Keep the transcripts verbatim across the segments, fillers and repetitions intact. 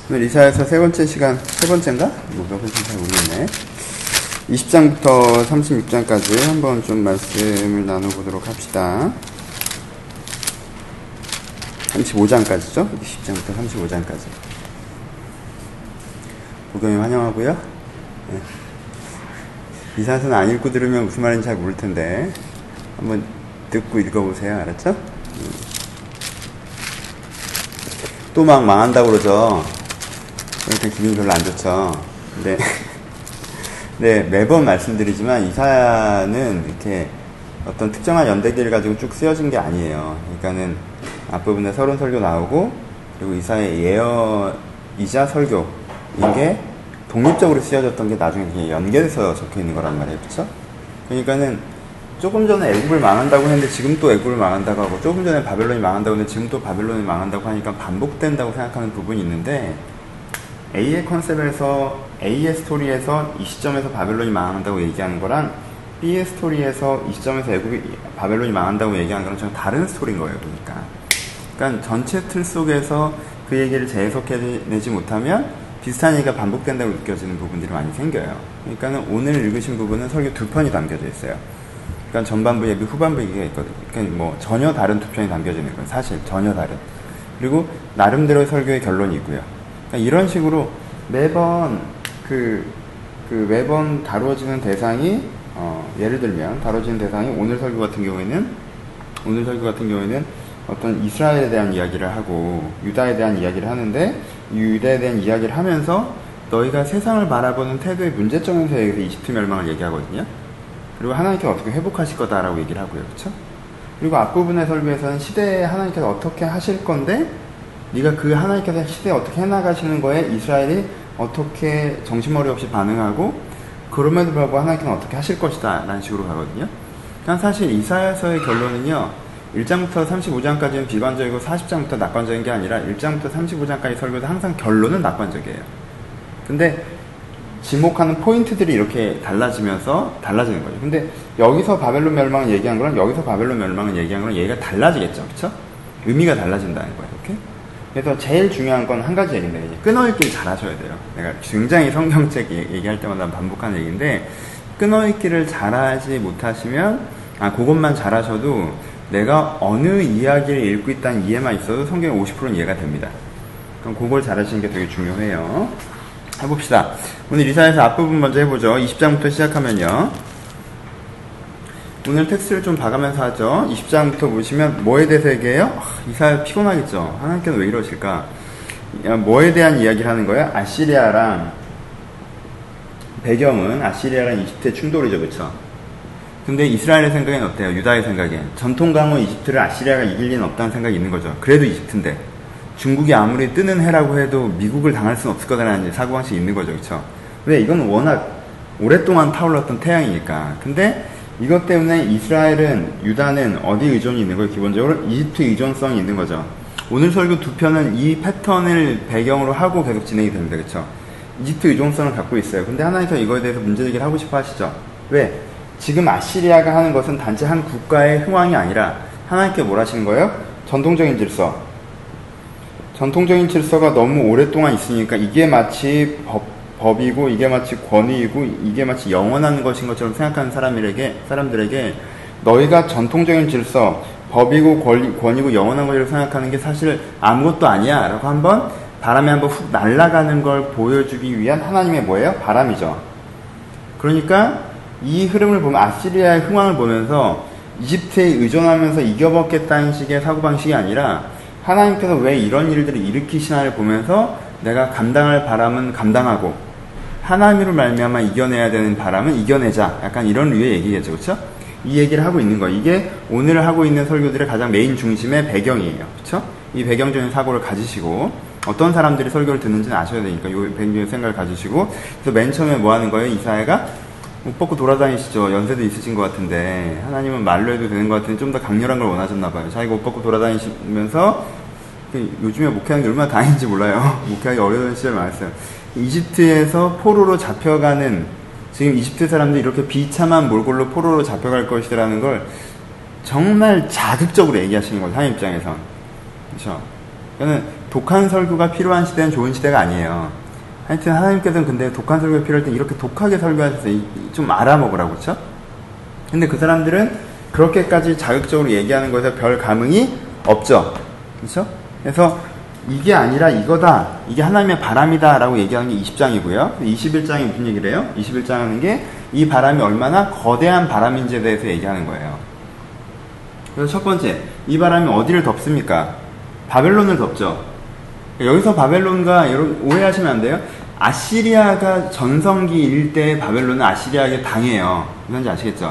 오늘 이사야서 세 번째 시간, 세 번째인가? 뭐 몇 번째인지 잘 모르겠네. 이십 장부터 삼십육 장까지 한번 좀 말씀을 나눠보도록 합시다. 삼십오 장까지죠? 이십 장부터 삼십오 장까지. 복용님 환영하고요. 네. 이사야서는 안 읽고 들으면 무슨 말인지 잘 모를 텐데 한번 듣고 읽어보세요. 알았죠? 음. 또 막 망한다고 그러죠. 그러니까 기분이 별로 안 좋죠. 근데 네, 매번 말씀드리지만 이사야는 이렇게 어떤 특정한 연대기를 가지고 쭉 쓰여진 게 아니에요. 그러니까는 앞부분에 서론 설교 나오고, 그리고 이사야의 예언이자 설교인 게 독립적으로 쓰여졌던 게 나중에 그냥 연계돼서 적혀 있는 거란 말이에요. 그쵸? 그러니까는 조금 전에 애굽을 망한다고 했는데 지금 또 애굽을 망한다고 하고, 조금 전에 바벨론이 망한다고 했는데 지금 또 바벨론이 망한다고 하니까 반복된다고 생각하는 부분이 있는데, A의 컨셉에서, A의 스토리에서 이 시점에서 바벨론이 망한다고 얘기하는 거랑 B의 스토리에서 이 시점에서 애굽이, 바벨론이 망한다고 얘기하는 거랑 전혀 다른 스토리인 거예요. 그러니까. 그러니까 전체 틀 속에서 그 얘기를 재해석해내지 못하면 비슷한 얘기가 반복된다고 느껴지는 부분들이 많이 생겨요. 그러니까 오늘 읽으신 부분은 설교 두 편이 담겨져 있어요. 그러니까 전반부 예비, 후반부 얘기가 있거든요. 그러니까 뭐 전혀 다른 두 편이 담겨져 있는 거예요. 사실 전혀 다른. 그리고 나름대로의 설교의 결론이 있고요. 그러니까 이런 식으로 매번 그, 그 매번 다루어지는 대상이 어, 예를 들면 다뤄지는 대상이 오늘 설교 같은 경우에는 오늘 설교 같은 경우에는 어떤 이스라엘에 대한 이야기를 하고 유다에 대한 이야기를 하는데, 이 유다에 대한 이야기를 하면서 너희가 세상을 바라보는 태도의 문제점에 대해서 이집트 멸망을 얘기하거든요. 그리고 하나님께서 어떻게 회복하실 거다라고 얘기를 하고요. 그렇죠? 그리고 앞부분의 설교에서는 시대에 하나님께서 어떻게 하실 건데, 네가 그 하나님께서 시대에 어떻게 해나가시는 거에 이스라엘이 어떻게 정신머리 없이 반응하고, 그럼에도 불구하고 하나님께서는 어떻게 하실 것이다 라는 식으로 가거든요. 그냥 사실 이사야서의 결론은요, 일 장부터 삼십오 장까지는 비관적이고 사십 장부터 낙관적인 게 아니라 일 장부터 삼십오 장까지 설교도 항상 결론은 낙관적이에요. 근데 지목하는 포인트들이 이렇게 달라지면서 달라지는 거죠. 근데 여기서 바벨론 멸망을 얘기한 거랑 여기서 바벨론 멸망을 얘기한 거랑 얘기가 달라지겠죠. 그쵸? 의미가 달라진다는 거예요. 이렇게. 그래서 제일 중요한 건 한 가지 얘기인데, 이제 끊어읽기를 잘 하셔야 돼요. 내가 굉장히 성경책 얘기할 때마다 반복하는 얘기인데, 끊어읽기를 잘 하지 못하시면, 아, 그것만 잘 하셔도 내가 어느 이야기를 읽고 있다는 이해만 있어도 성경의 오십 퍼센트는 이해가 됩니다. 그럼 그걸 잘 하시는 게 되게 중요해요. 해봅시다. 오늘 이사야서 앞부분 먼저 해보죠. 이십 장부터 시작하면요. 오늘 텍스트를 좀 봐가면서 하죠. 이십 장부터 보시면 뭐에 대해서 얘기해요? 아, 이사야 피곤하겠죠. 하나님께서 왜 이러실까? 뭐에 대한 이야기를 하는 거예요? 아시리아랑, 배경은 아시리아랑 이집트의 충돌이죠. 그쵸? 근데 이스라엘의 생각엔 어때요? 유다의 생각엔 전통 강호 이집트를 아시리아가 이길 리는 없다는 생각이 있는 거죠. 그래도 이집트인데 중국이 아무리 뜨는 해라고 해도 미국을 당할 수는 없을 거다라는 사고방식이 있는 거죠. 그쵸? 왜? 이건 워낙 오랫동안 타올랐던 태양이니까. 근데 이것 때문에 이스라엘은, 유다는 어디 의존이 있는 거예요? 기본적으로 이집트 의존성이 있는 거죠. 오늘 설교 두 편은 이 패턴을 배경으로 하고 계속 진행이 됩니다. 그쵸? 이집트 의존성을 갖고 있어요. 근데 하나님께서 이거에 대해서 문제제기를 하고 싶어 하시죠. 왜? 지금 아시리아가 하는 것은 단지 한 국가의 흥왕이 아니라 하나님께 뭘 하시는 거예요? 전통적인 질서. 전통적인 질서가 너무 오랫동안 있으니까 이게 마치 법, 법이고 이게 마치 권위이고 이게 마치 영원한 것인 것처럼 생각하는 사람들에게, 사람들에게 너희가 전통적인 질서, 법이고 권리, 권위고 영원한 것이라고 생각하는 게 사실 아무것도 아니야 라고 한번 바람에 한번 훅 날아가는 걸 보여주기 위한 하나님의 뭐예요? 바람이죠. 그러니까 이 흐름을 보면, 아시리아의 흥왕을 보면서 이집트에 의존하면서 이겨먹겠다는 식의 사고방식이 아니라 하나님께서 왜 이런 일들을 일으키시나를 보면서 내가 감당할 바람은 감당하고 하나님으로 말미암아 이겨내야 되는 바람은 이겨내자, 약간 이런 류의 얘기겠죠. 그렇죠? 이 얘기를 하고 있는 거예요. 이게 오늘 하고 있는 설교들의 가장 메인 중심의 배경이에요. 그렇죠? 이 배경적인 사고를 가지시고 어떤 사람들이 설교를 듣는지는 아셔야 되니까 이 배경적인 생각을 가지시고, 그래서 맨 처음에 뭐 하는 거예요? 이사야가 옷 벗고 돌아다니시죠. 연세도 있으신 것 같은데 하나님은 말로 해도 되는 것 같은데 좀 더 강렬한 걸 원하셨나 봐요. 자기가 옷 벗고 돌아다니시면서, 요즘에 목회하는 게 얼마나 다행인지 몰라요. 목회하기 어려운 시절 많았어요. 이집트에서 포로로 잡혀가는, 지금 이집트 사람들이 이렇게 비참한 몰골로 포로로 잡혀갈 것이라는 걸 정말 자극적으로 얘기하시는 거예요. 하나님 입장에선. 그렇죠? 그러니까 독한 설교가 필요한 시대는 좋은 시대가 아니에요. 하여튼 하나님께서는 근데 독한 설교가 필요할 때 이렇게 독하게 설교하셔서 좀 알아먹으라고, 그쵸? 근데 그 사람들은 그렇게까지 자극적으로 얘기하는 것에 별 감흥이 없죠. 그쵸? 그래서 이게 아니라 이거다, 이게 하나님의 바람이다 라고 얘기하는 게 이십 장이고요. 이십일 장이 무슨 얘기를 해요? 이십일 장 하는 게 이 바람이 얼마나 거대한 바람인지에 대해서 얘기하는 거예요. 그래서 첫 번째, 이 바람이 어디를 덮습니까? 바벨론을 덮죠. 여기서 바벨론과 여러분 오해하시면 안 돼요. 아시리아가 전성기 일대의 바벨론은 아시리아에게 당해요. 이건지 아시겠죠?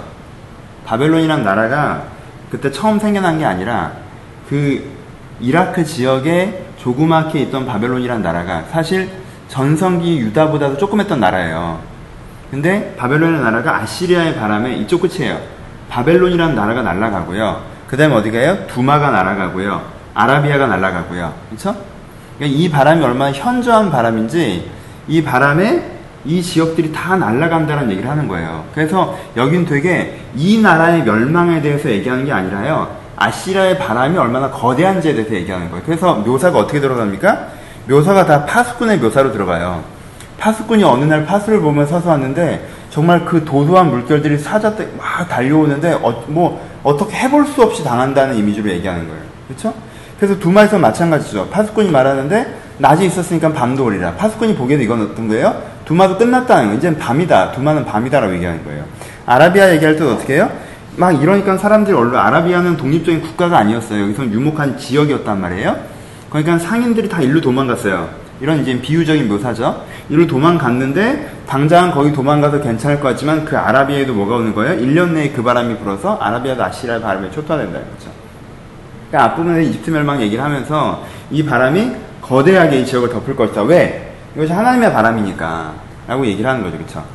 바벨론이란 나라가 그때 처음 생겨난 게 아니라 그 이라크 지역에 조그맣게 있던 바벨론이란 나라가 사실 전성기 유다보다도 조금 했던 나라예요. 근데 바벨론이라는 나라가 아시리아의 바람에 이쪽 끝이에요. 바벨론이라는 나라가 날아가고요. 그 다음에 어디 가요? 두마가 날아가고요. 아라비아가 날아가고요. 그렇죠? 그러니까 이 바람이 얼마나 현저한 바람인지 이 바람에 이 지역들이 다 날아간다는 얘기를 하는 거예요. 그래서 여긴 되게 이 나라의 멸망에 대해서 얘기하는 게 아니라요. 아시리아의 바람이 얼마나 거대한지에 대해서 얘기하는 거예요. 그래서 묘사가 어떻게 들어갑니까? 묘사가 다 파수꾼의 묘사로 들어가요. 파수꾼이 어느 날 파수를 보면 서서 왔는데 정말 그 도도한 물결들이 사자때 막 달려오는데 어, 뭐 어떻게 해볼 수 없이 당한다는 이미지로 얘기하는 거예요. 그렇죠? 그래서 두마에서 마찬가지죠. 파수꾼이 말하는데 낮이 있었으니까 밤도 오리라. 파수꾼이 보기에도 이건 어떤 거예요? 두마도 끝났다는 거예요. 이제는 밤이다. 두마는 밤이다라고 얘기하는 거예요. 아라비아 얘기할 때 어떻게 해요? 막 이러니까 사람들이 얼른 아라비아는 독립적인 국가가 아니었어요. 여기서 유목한 지역이었단 말이에요. 그러니까 상인들이 다 일로 도망갔어요. 이런 이제 비유적인 묘사죠. 이로 도망갔는데 당장 거기 도망가서 괜찮을 것 같지만 그 아라비아에도 뭐가 오는 거예요? 일 년 내에 그 바람이 불어서 아라비아도 아시리아의 바람에 초토화된다 이거죠. 그러니까 앞부분에 이집트 멸망 얘기를 하면서 이 바람이 거대하게 이 지역을 덮을 것이다. 왜? 이것이 하나님의 바람이니까 라고 얘기를 하는 거죠. 그쵸?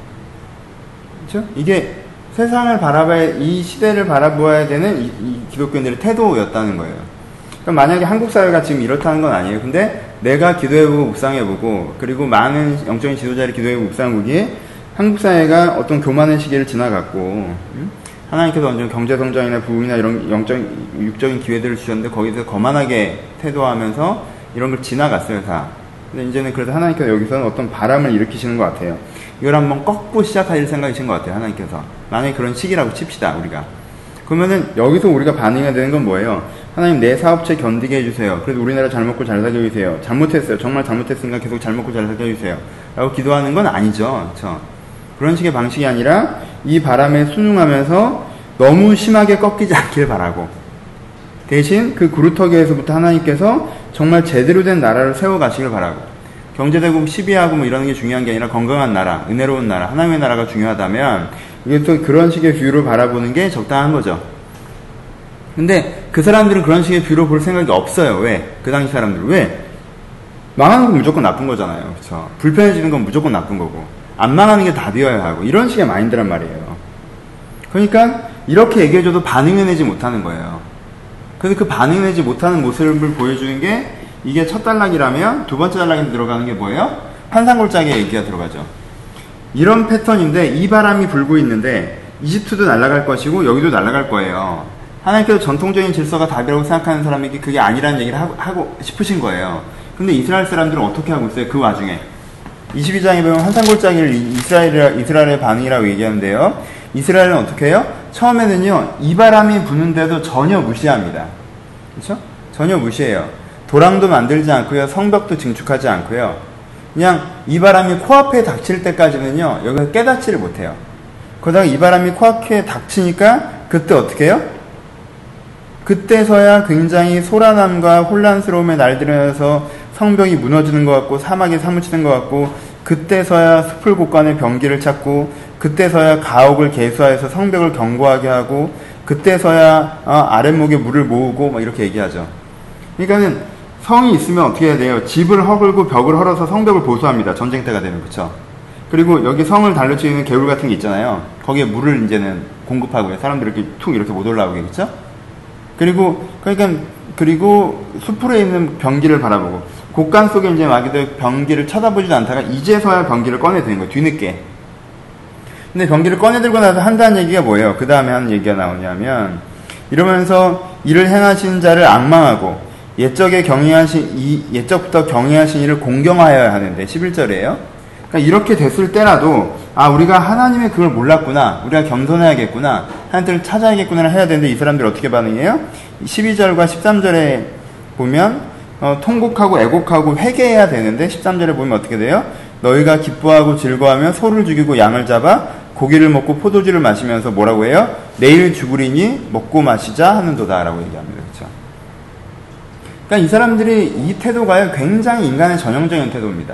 그쵸? 이게 세상을 바라봐야, 이 시대를 바라보아야 되는 이, 이 기독교인들의 태도였다는 거예요. 그럼 만약에 한국 사회가 지금 이렇다는 건 아니에요. 근데 내가 기도해보고 묵상해보고 그리고 많은 영적인 지도자를 기도해보고 묵상해보기에 한국 사회가 어떤 교만의 시기를 지나갔고 음? 하나님께서 완전 경제성장이나 부흥이나 이런 영적인 육적인 기회들을 주셨는데 거기서 거만하게 태도하면서 이런 걸 지나갔어요 다. 근데 이제는 그래서 하나님께서 여기서는 어떤 바람을 일으키시는 것 같아요. 이걸 한번 꺾고 시작할 생각이신 것 같아요. 하나님께서. 만약에 그런 시기라고 칩시다 우리가. 그러면은 여기서 우리가 반응해야 되는 건 뭐예요? 하나님 내 사업체 견디게 해주세요. 그래도 우리나라 잘 먹고 잘 살게 해주세요. 잘못했어요. 정말 잘못했으니까 계속 잘 먹고 잘 살게 해주세요. 라고 기도하는 건 아니죠. 그렇죠? 그런 식의 방식이 아니라 이 바람에 순응하면서 너무 심하게 꺾이지 않길 바라고 대신 그 구루터기에서부터 하나님께서 정말 제대로 된 나라를 세워가시길 바라고 경제대국 시비하고 뭐 이러는 게 중요한 게 아니라 건강한 나라, 은혜로운 나라, 하나님의 나라가 중요하다면 이게 또 그런 식의 뷰를 바라보는 게 적당한 거죠. 근데 그 사람들은 그런 식의 뷰로 볼 생각이 없어요. 왜? 그 당시 사람들은 왜? 망하는 건 무조건 나쁜 거잖아요. 그쵸? 불편해지는 건 무조건 나쁜 거고 안 망하는 게 답이어야 하고 이런 식의 마인드란 말이에요. 그러니까 이렇게 얘기해줘도 반응해내지 못하는 거예요. 그래서 그 반응해내지 못하는 모습을 보여주는 게 이게 첫 단락이라면 두 번째 단락에 들어가는 게 뭐예요? 환상골짜기의 얘기가 들어가죠. 이런 패턴인데 이 바람이 불고 있는데 이집트도 날아갈 것이고 여기도 날아갈 거예요. 하나님께서 전통적인 질서가 답이라고 생각하는 사람에게 그게 아니라는 얘기를 하고, 하고 싶으신 거예요. 근데 이스라엘 사람들은 어떻게 하고 있어요? 그 와중에 이십이 장에 보면 환상골짜기를 이스라엘, 이스라엘의 반응이라고 얘기하는데요. 이스라엘은 어떻게 해요? 처음에는요 이 바람이 부는데도 전혀 무시합니다. 그렇죠? 전혀 무시해요. 도랑도 만들지 않고요, 성벽도 증축하지 않고요. 그냥 이 바람이 코앞에 닥칠 때까지는요 여기서 깨닫지를 못해요. 그러다가 이 바람이 코앞에 닥치니까 그때 어떻게 해요? 그때서야 굉장히 소란함과 혼란스러움에 날들어서 성벽이 무너지는 것 같고 사막이 사무치는 것 같고 그때서야 숲을 곳간에 병기를 찾고 그때서야 가옥을 개수하여서 성벽을 견고하게 하고 그때서야 어, 아랫목에 물을 모으고 막 이렇게 얘기하죠. 그러니까는 성이 있으면 어떻게 해야 돼요? 집을 허글고 벽을 헐어서 성벽을 보수합니다. 전쟁 때가 되면. 그쵸? 그리고 여기 성을 달려치는 개울 같은 게 있잖아요. 거기에 물을 이제는 공급하고요. 사람들이 이렇게 툭 이렇게 못 올라오게. 그쵸? 그리고 그러니까 그리고 숲으로 있는 병기를 바라보고 곡간 속에 이제 마귀들 병기를 쳐다보지도 않다가 이제서야 병기를 꺼내드는 거예요. 뒤늦게. 근데 병기를 꺼내들고 나서 한다는 얘기가 뭐예요? 그 다음에 하는 얘기가 나오냐면 이러면서 이를 행하신 자를 앙망하고 옛적에 경외하신 이 옛적부터 경외하신 이를 공경하여야 하는데 십일 절이에요. 그러니까 이렇게 됐을 때라도 아 우리가 하나님의 그걸 몰랐구나, 우리가 겸손해야겠구나, 하나님을 찾아야겠구나 해야 되는데 이 사람들이 어떻게 반응해요? 십이 절과 십삼 절에 보면 어, 통곡하고 애곡하고 회개해야 되는데 십삼 절에 보면 어떻게 돼요? 너희가 기뻐하고 즐거워하며 소를 죽이고 양을 잡아 고기를 먹고 포도주를 마시면서 뭐라고 해요? 내일 죽으리니 먹고 마시자 하는도다 라고 얘기합니다. 그렇죠? 그러니까 이 사람들이 이 태도가 굉장히 인간의 전형적인 태도입니다.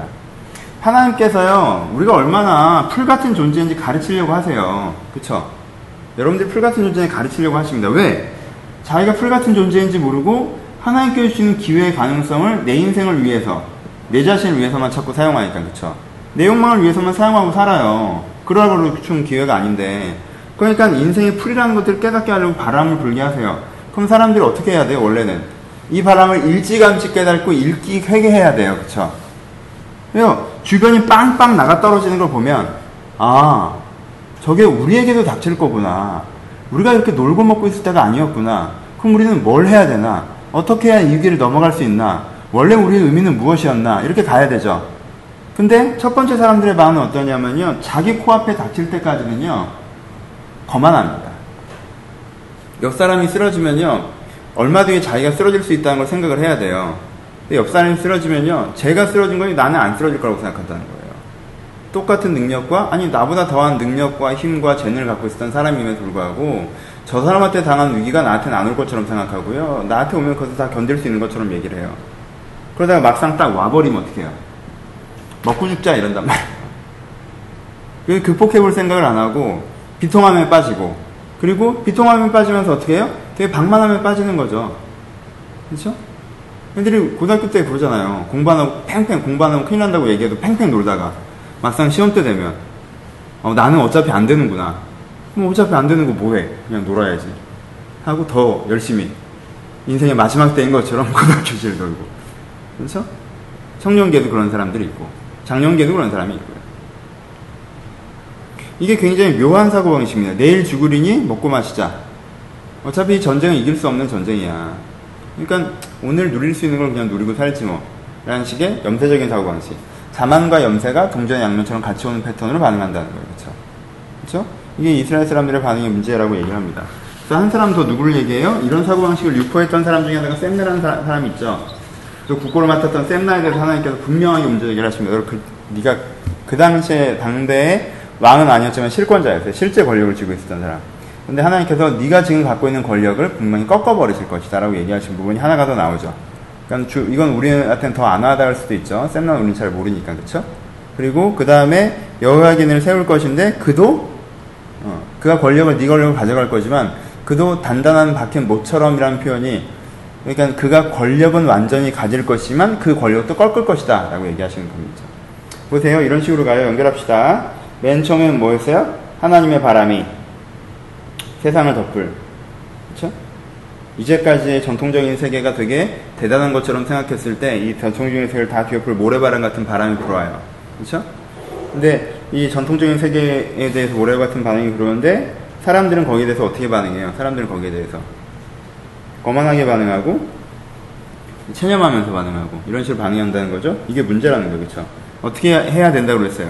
하나님께서요, 우리가 얼마나 풀 같은 존재인지 가르치려고 하세요. 그쵸? 여러분들이 풀 같은 존재인지 가르치려고 하십니다. 왜? 자기가 풀 같은 존재인지 모르고 하나님께 주시는 기회의 가능성을 내 인생을 위해서, 내 자신을 위해서만 자꾸 사용하니까, 그쵸? 내 욕망을 위해서만 사용하고 살아요. 그러라고 준 기회가 아닌데. 그러니까 인생의 풀이라는 것들을 깨닫게 하려고 바람을 불게 하세요. 그럼 사람들이 어떻게 해야 돼요, 원래는? 이 바람을 일찌감치 깨닫고 일기 회개해야 돼요. 그쵸? 왜요? 주변이 빵빵 나가 떨어지는 걸 보면, 아, 저게 우리에게도 닥칠 거구나. 우리가 이렇게 놀고 먹고 있을 때가 아니었구나. 그럼 우리는 뭘 해야 되나? 어떻게 해야 이 길을 넘어갈 수 있나? 원래 우리의 의미는 무엇이었나? 이렇게 가야 되죠. 근데 첫 번째 사람들의 마음은 어떠냐면요, 자기 코앞에 닥칠 때까지는요, 거만합니다. 옆 사람이 쓰러지면요, 얼마 뒤에 자기가 쓰러질 수 있다는 걸 생각을 해야 돼요. 근데 옆 사람이 쓰러지면요, 제가 쓰러진 거니 나는 안 쓰러질 거라고 생각한다는 거예요. 똑같은 능력과, 아니 나보다 더한 능력과 힘과 재능을 갖고 있었던 사람임에도 불구하고 저 사람한테 당한 위기가 나한테는 안 올 것처럼 생각하고요, 나한테 오면 그것을 다 견딜 수 있는 것처럼 얘기를 해요. 그러다가 막상 딱 와버리면 어떻게 해요? 먹고 죽자 이런단 말이에요. 극복해볼 생각을 안 하고 비통함에 빠지고, 그리고 비통함에 빠지면서 어떻게 해요? 되게 방만함에 빠지는 거죠. 그렇죠? 애들이 고등학교 때 그러잖아요. 공부 안 하고 팽팽 공부 안 하고 큰일 난다고 얘기해도 팽팽 놀다가 막상 시험 때 되면 어, 나는 어차피 안 되는구나. 뭐 어차피 안 되는 거 뭐해? 그냥 놀아야지 하고 더 열심히 인생의 마지막 때인 것처럼 고등학교를 놀고. 그렇죠? 청년기에도 그런 사람들이 있고 장년기에도 그런 사람이 있고요. 이게 굉장히 묘한 사고방식입니다. 내일 죽으리니 먹고 마시자. 어차피 전쟁은 이길 수 없는 전쟁이야. 그러니까 오늘 누릴 수 있는 걸 그냥 누리고 살지 뭐 라는 식의 염세적인 사고방식. 자만과 염세가 동전의 양면처럼 같이 오는 패턴으로 반응한다는 거예요. 그렇죠? 그렇죠? 이게 이스라엘 사람들의 반응의 문제라고 얘기를 합니다. 그래서 한 사람 더 누구를 얘기해요? 이런 사고방식을 유포했던 사람 중에 하나가 셈나라는 사람, 사람이 있죠. 그 국고를 맡았던 셈나에 대해서 하나님께서 분명하게 문제 제기를 하십니다. 그, 네가 그 당시에 당대의 왕은 아니었지만 실권자였어요. 실제 권력을 쥐고 있었던 사람. 근데 하나님께서 네가 지금 갖고 있는 권력을 분명히 꺾어버리실 것이다 라고 얘기하신 부분이 하나가 더 나오죠. 그러니까 주, 이건 우리한테는 더 안 와닿을 수도 있죠. 셈나는 우리는 잘 모르니까. 그쵸? 그리고 그 다음에 여호야긴을 세울 것인데 그도 어, 그가 권력을 네 권력을 가져갈 거지만 그도 단단한 박힌 모처럼이라는 표현이, 그러니까 그가 권력은 완전히 가질 것이지만 그 권력도 꺾을 것이다 라고 얘기하시는 겁니다. 보세요. 이런 식으로 가요. 연결합시다. 맨 처음에는 뭐였어요? 하나님의 바람이 세상을 덮을. 그쵸? 이제까지의 전통적인 세계가 되게 대단한 것처럼 생각했을 때 이 전통적인 세계를 다 뒤엎을 모래바람 같은 바람이 불어와요. 그쵸? 근데 이 전통적인 세계에 대해서 모래바람 같은 반응이 불어오는데 사람들은 거기에 대해서 어떻게 반응해요? 사람들은 거기에 대해서 거만하게 반응하고 체념하면서 반응하고 이런 식으로 반응한다는 거죠. 이게 문제라는 거죠. 그쵸? 어떻게 해야 된다고 그랬어요?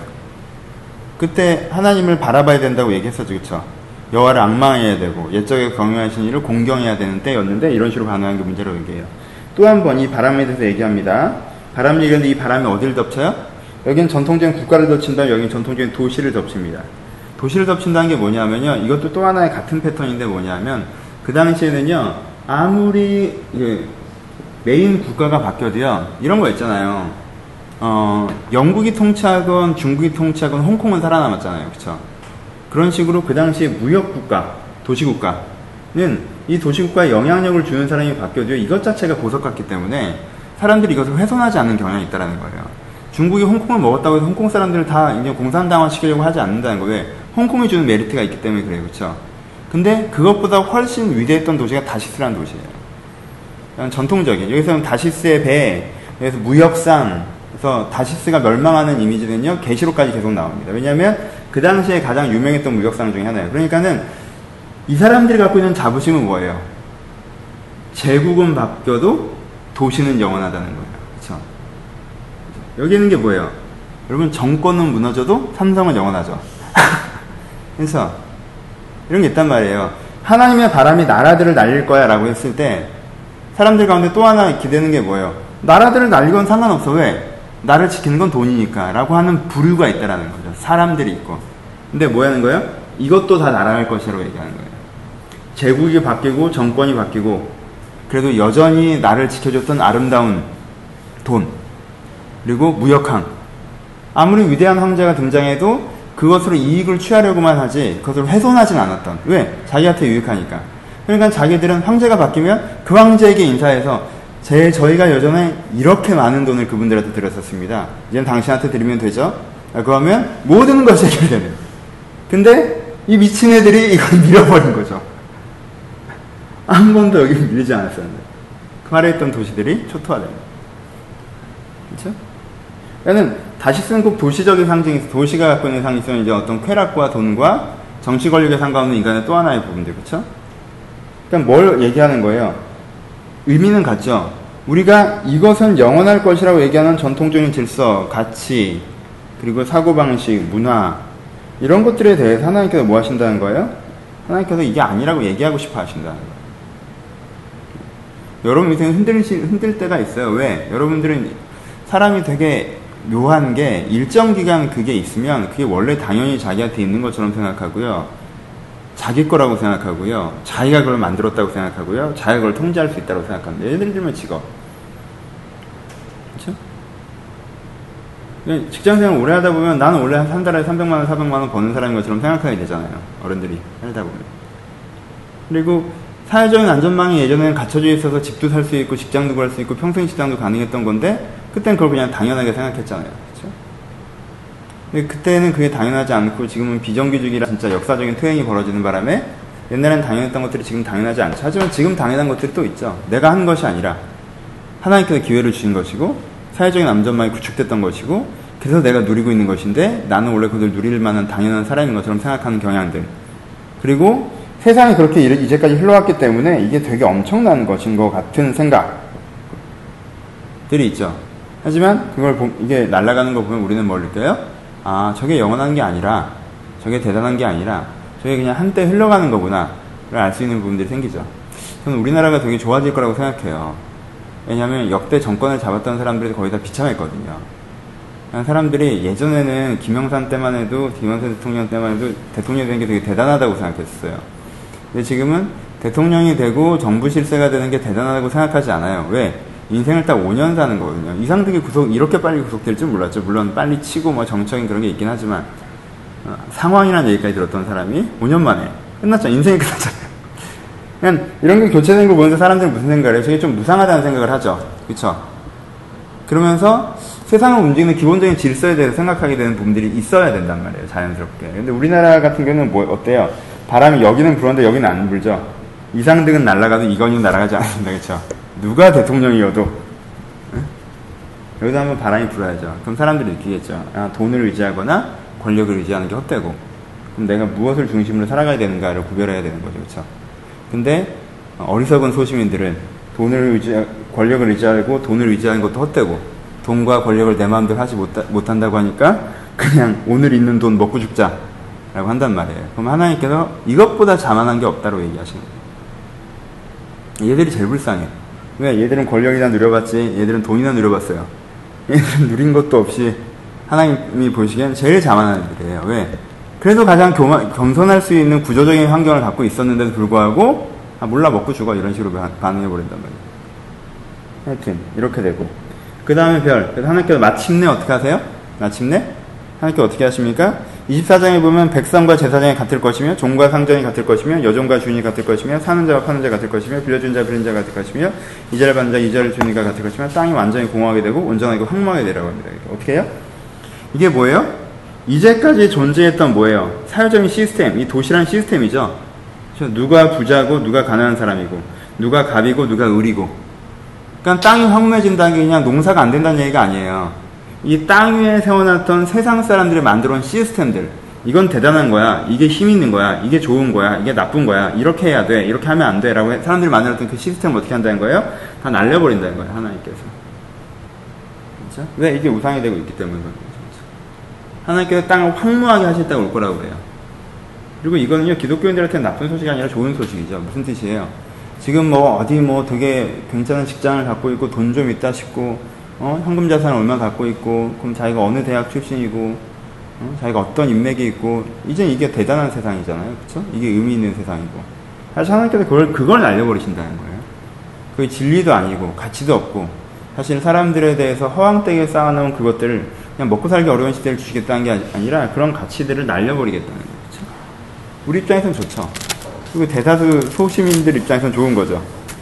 그때 하나님을 바라봐야 된다고 얘기했었죠. 그쵸? 여호와를 앙망해야 되고 옛적에 경외하신 이를 공경해야 되는 때였는데 이런 식으로 반응한 게 문제라고 얘기해요. 또 한 번 이 바람에 대해서 얘기합니다. 바람 얘기하는데 이 바람이 어디를 덮쳐요? 여기는 전통적인 국가를 덮친다면 여기는 전통적인 도시를 덮칩니다. 도시를 덮친다는 게 뭐냐면요, 이것도 또 하나의 같은 패턴인데 뭐냐면 그 당시에는요, 아무리 메인 국가가 바뀌어도요, 이런 거 있잖아요. 어, 영국이 통치하건 중국이 통치하건 홍콩은 살아남았잖아요. 그쵸? 그런 식으로 그 당시에 무역국가, 도시국가는 이 도시국가에 영향력을 주는 사람이 바뀌어도요, 이것 자체가 보석 같기 때문에 사람들이 이것을 훼손하지 않는 경향이 있다는 거예요. 중국이 홍콩을 먹었다고 해서 홍콩 사람들을 다 이제 공산당화 시키려고 하지 않는다는 거예요. 왜? 홍콩이 주는 메리트가 있기 때문에 그래요. 그쵸? 근데 그것보다 훨씬 위대했던 도시가 다시스라는 도시예요. 전통적인, 여기서는 다시스의 배, 여기서 무역상, 그래서 다시스가 멸망하는 이미지는요, 계시록까지 계속 나옵니다. 왜냐하면 그 당시에 가장 유명했던 무역상 중에 하나예요. 그러니까는 이 사람들이 갖고 있는 자부심은 뭐예요? 제국은 바뀌어도 도시는 영원하다는 거예요. 그쵸? 여기 있는 게 뭐예요? 여러분, 정권은 무너져도 삼성은 영원하죠. 그래서 이런 게 있단 말이에요. 하나님의 바람이 나라들을 날릴 거야 라고 했을 때 사람들 가운데 또 하나 기대는 게 뭐예요? 나라들을 날리건 상관없어. 왜? 나를 지키는 건 돈이니까 라고 하는 부류가 있다라는 거죠. 사람들이 있고. 근데 뭐 하는 거예요? 이것도 다 날아갈 것이라고 얘기하는 거예요. 제국이 바뀌고 정권이 바뀌고 그래도 여전히 나를 지켜줬던 아름다운 돈 그리고 무역항, 아무리 위대한 황제가 등장해도 그것으로 이익을 취하려고만 하지 그것을 훼손하진 않았던. 왜? 자기한테 유익하니까. 그러니까 자기들은 황제가 바뀌면 그 황제에게 인사해서 제 저희가 여전히 이렇게 많은 돈을 그분들한테 드렸었습니다. 이제는 당신한테 드리면 되죠? 그러면 모든 것이 해결되는. 근데 이 미친 애들이 이걸 밀어버린 거죠. 한 번도 여기 밀리지 않았었는데 그 아래 있던 도시들이 초토화됩니다. 그렇죠? 그러니까 다시 쓰는 꼭 도시적인 상징이 있어. 도시가 갖고 있는 상징은 이제 어떤 쾌락과 돈과 정치 권력에 상관없는 인간의 또 하나의 부분들. 그렇죠? 그러니까 뭘 얘기하는 거예요? 의미는 같죠. 우리가 이것은 영원할 것이라고 얘기하는 전통적인 질서, 가치, 그리고 사고방식, 문화 이런 것들에 대해서 하나님께서 뭐 하신다는 거예요? 하나님께서 이게 아니라고 얘기하고 싶어 하신다는 거예요. 여러분 인생 흔들, 흔들 때가 있어요. 왜? 여러분들은 사람이 되게 묘한 게 일정 기간 그게 있으면 그게 원래 당연히 자기한테 있는 것처럼 생각하고요. 자기 거라고 생각하고요. 자기가 그걸 만들었다고 생각하고요. 자기가 그걸 통제할 수 있다고 생각합니다. 예를 들면 직업. 그렇죠? 직장생활 오래 하다 보면 나는 원래 한 달에 삼백만 원, 사백만 원 버는 사람인 것처럼 생각하게 되잖아요. 어른들이 살다 보면. 그리고 사회적인 안전망이 예전에는 갖춰져 있어서 집도 살 수 있고 직장도 구할 수 있고 평생 직장도 가능했던 건데 그때는 그걸 그냥 당연하게 생각했잖아요. 그렇죠? 근데 그때는 그게 당연하지 않고 지금은 비정규직이라 진짜 역사적인 퇴행이 벌어지는 바람에 옛날엔 당연했던 것들이 지금 당연하지 않죠. 하지만 지금 당연한 것들이 또 있죠. 내가 한 것이 아니라 하나님께서 기회를 주신 것이고 사회적인 안전망이 구축됐던 것이고 그래서 내가 누리고 있는 것인데 나는 원래 그걸 누릴 만한 당연한 사람인 것처럼 생각하는 경향들. 그리고 세상이 그렇게 이제까지 흘러왔기 때문에 이게 되게 엄청난 것인 것 같은 생각들이 있죠. 하지만 그걸 보, 이게 날아가는 거 보면 우리는 뭘 느껴요? 아, 저게 영원한 게 아니라 저게 대단한 게 아니라 저게 그냥 한때 흘러가는 거구나 를 알 수 있는 부분들이 생기죠. 저는 우리나라가 되게 좋아질 거라고 생각해요. 왜냐하면 역대 정권을 잡았던 사람들이 거의 다 비참했거든요. 사람들이 예전에는 김영삼 때만 해도 김영삼 대통령 때만 해도 대통령이 되는 게 되게 대단하다고 생각했어요. 근데 지금은 대통령이 되고 정부 실세가 되는 게 대단하다고 생각하지 않아요. 왜? 인생을 딱 오 년 사는 거거든요. 이상득이 구속 이렇게 빨리 구속될 줄 몰랐죠. 물론 빨리 치고 뭐 정적인 그런 게 있긴 하지만 어, 상황이라는 얘기까지 들었던 사람이 오 년 만에 끝났죠. 인생이 끝났잖아요. 그냥 이런 게 교체된 걸 보면서 사람들은 무슨 생각을 해요? 저게 좀 무상하다는 생각을 하죠. 그쵸? 그러면서 세상을 움직이는 기본적인 질서에 대해서 생각하게 되는 부분들이 있어야 된단 말이에요. 자연스럽게. 근데 우리나라 같은 경우는 뭐 어때요? 바람이 여기는 불었는데 여기는 안 불죠. 이상득은 날아가도 이건희는 날아가지 않습니다. 그쵸? 누가 대통령이어도 응? 여기도 한번 바람이 불어야죠. 그럼 사람들이 느끼겠죠. 아, 돈을 의지하거나 권력을 의지하는 게 헛되고 그럼 내가 무엇을 중심으로 살아가야 되는가를 구별해야 되는 거죠. 그쵸? 근데 어리석은 소시민들은 돈을 의지, 권력을 의지하고 돈을 의지하는 것도 헛되고 돈과 권력을 내 마음대로 하지 못, 못한다고 하니까 그냥 오늘 있는 돈 먹고 죽자 라고 한단 말이에요. 그럼 하나님께서 이것보다 자만한 게 없다고 얘기하시는 거예요. 얘들이 제일 불쌍해. 왜? 얘들은 권력이나 누려봤지 얘들은 돈이나 누려봤어요. 얘들은 누린 것도 없이 하나님이 보시기엔 제일 자만한 애들이에요. 왜? 그래도 가장 교만, 겸손할 수 있는 구조적인 환경을 갖고 있었는데도 불구하고 아 몰라 먹고 죽어 이런 식으로 반응해버린단 말이에요. 하여튼 이렇게 되고 그 다음에 별. 그래서 하나님께서 마침내 어떻게 하세요? 마침내 하나님께서 어떻게 하십니까? 이십사 장에 보면 백성과 제사장이 같을 것이며 종과 상전이 같을 것이며 여종과 주인이 같을 것이며 사는 자와 파는 자 같을 것이며 빌려준 자 빌린 자 같을 것이며 이자를 받는 자 이자를 주는 자 같을 것이며 땅이 완전히 공허하게 되고 온전하게 황망하게 되라고 합니다. 어떻게 해요? 이게 뭐예요? 이제까지 존재했던 뭐예요? 사회적인 시스템, 이 도시라는 시스템이죠. 누가 부자고 누가 가난한 사람이고 누가 갑이고 누가 을이고 그러니까 땅이 황무해진다는 게 그냥 농사가 안 된다는 얘기가 아니에요. 이 땅 위에 세워놨던 세상 사람들이 만들어온 시스템들 이건 대단한 거야. 이게 힘 있는 거야. 이게 좋은 거야. 이게 나쁜 거야. 이렇게 해야 돼. 이렇게 하면 안 돼. 라고 사람들이 만들었던 그 시스템을 어떻게 한다는 거예요? 다 날려버린다는 거예요. 하나님께서. 그렇죠? 왜? 이게 우상이 되고 있기 때문에. 하나님께서 땅을 황무하게 하실 때가 올 거라고 그래요. 그리고 이거는요, 기독교인들한테는 나쁜 소식이 아니라 좋은 소식이죠. 무슨 뜻이에요? 지금 뭐, 어디 뭐 되게 괜찮은 직장을 갖고 있고, 돈 좀 있다 싶고, 어, 현금 자산을 얼마 갖고 있고, 그럼 자기가 어느 대학 출신이고, 어, 자기가 어떤 인맥이 있고, 이제 이게 대단한 세상이잖아요. 그쵸? 이게 의미 있는 세상이고. 사실 하나님께서 그걸, 그걸 날려버리신다는 거예요. 그게 진리도 아니고, 가치도 없고, 사실 사람들에 대해서 허황되게 쌓아놓은 그것들을 그냥 먹고 살기 어려운 시대를 주시겠다는 게 아니라 그런 가치들을 날려버리겠다는 거예요. 그쵸? 우리 입장에서는 좋죠. 그리고 대다수 소시민들 입장에서는 좋은 거죠.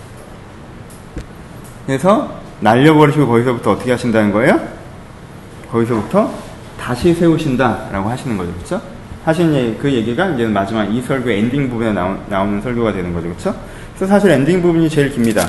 그래서 날려버리시고 거기서부터 어떻게 하신다는 거예요? 거기서부터 다시 세우신다라고 하시는 거죠. 그쵸? 하신 그 얘기가 이제 마지막 이 설교의 엔딩 부분에 나오, 나오는 설교가 되는 거죠. 그쵸? 그래서 사실 엔딩 부분이 제일 깁니다.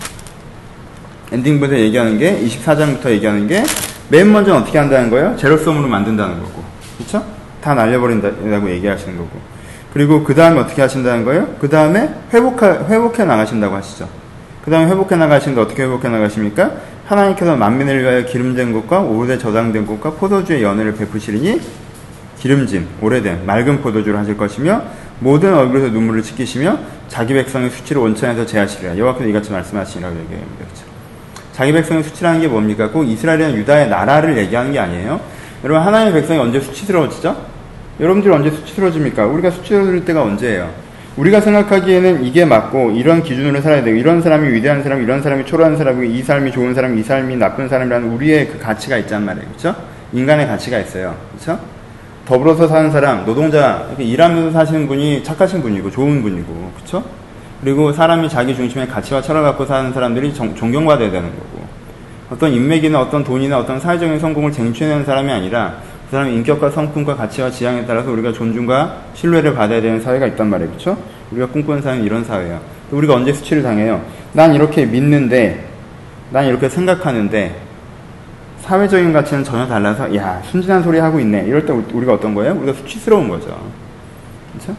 엔딩 부분에서 얘기하는 게 이십사 장부터 얘기하는 게 맨 먼저는 어떻게 한다는 거예요? 제로섬으로 만든다는 거고. 그쵸? 다 날려버린다고 얘기하시는 거고. 그리고 그 다음에 어떻게 하신다는 거예요? 그 다음에 회복하, 회복해 나가신다고 하시죠. 그 다음에 회복해 나가시는데 어떻게 회복해 나가십니까? 하나님께서 만민을 위하여 기름진 것과 오래 저장된 것과 포도주의 연회를 베푸시리니 기름진, 오래된, 맑은 포도주를 하실 것이며 모든 얼굴에서 눈물을 씻기시며 자기 백성의 수치를 온천에서 제하시리라. 여호와께서 이같이 말씀하시니라고 얘기합니다. 그렇죠? 자기 백성의 수치라는 게 뭡니까? 꼭 이스라엘이나 유다의 나라를 얘기하는 게 아니에요. 여러분, 하나님의 백성이 언제 수치스러워지죠? 여러분들 언제 수치스러워집니까? 우리가 수치스러울 때가 언제예요? 우리가 생각하기에는 이게 맞고 이런 기준으로 살아야 되고 이런 사람이 위대한 사람, 이런 사람이 초라한 사람이고 이 삶이 좋은 사람, 이 삶이 나쁜 사람이라는 우리의 그 가치가 있단 말이에요. 그렇죠? 인간의 가치가 있어요. 그렇죠? 더불어서 사는 사람, 노동자, 이렇게 일하면서 사시는 분이 착하신 분이고 좋은 분이고, 그렇죠? 그리고 사람이 자기 중심의 가치와 철학을 갖고 사는 사람들이 정, 존경받아야 되는 거고, 어떤 인맥이나 어떤 돈이나 어떤 사회적인 성공을 쟁취해내는 사람이 아니라 그 사람의 인격과 성품과 가치와 지향에 따라서 우리가 존중과 신뢰를 받아야 되는 사회가 있단 말이에요. 그렇죠? 우리가 꿈꾸는 사회는 이런 사회예요. 우리가 언제 수치를 당해요? 난 이렇게 믿는데, 난 이렇게 생각하는데 사회적인 가치는 전혀 달라서 야, 순진한 소리 하고 있네. 이럴 때 우리가 어떤 거예요? 우리가 수치스러운 거죠. 그렇죠?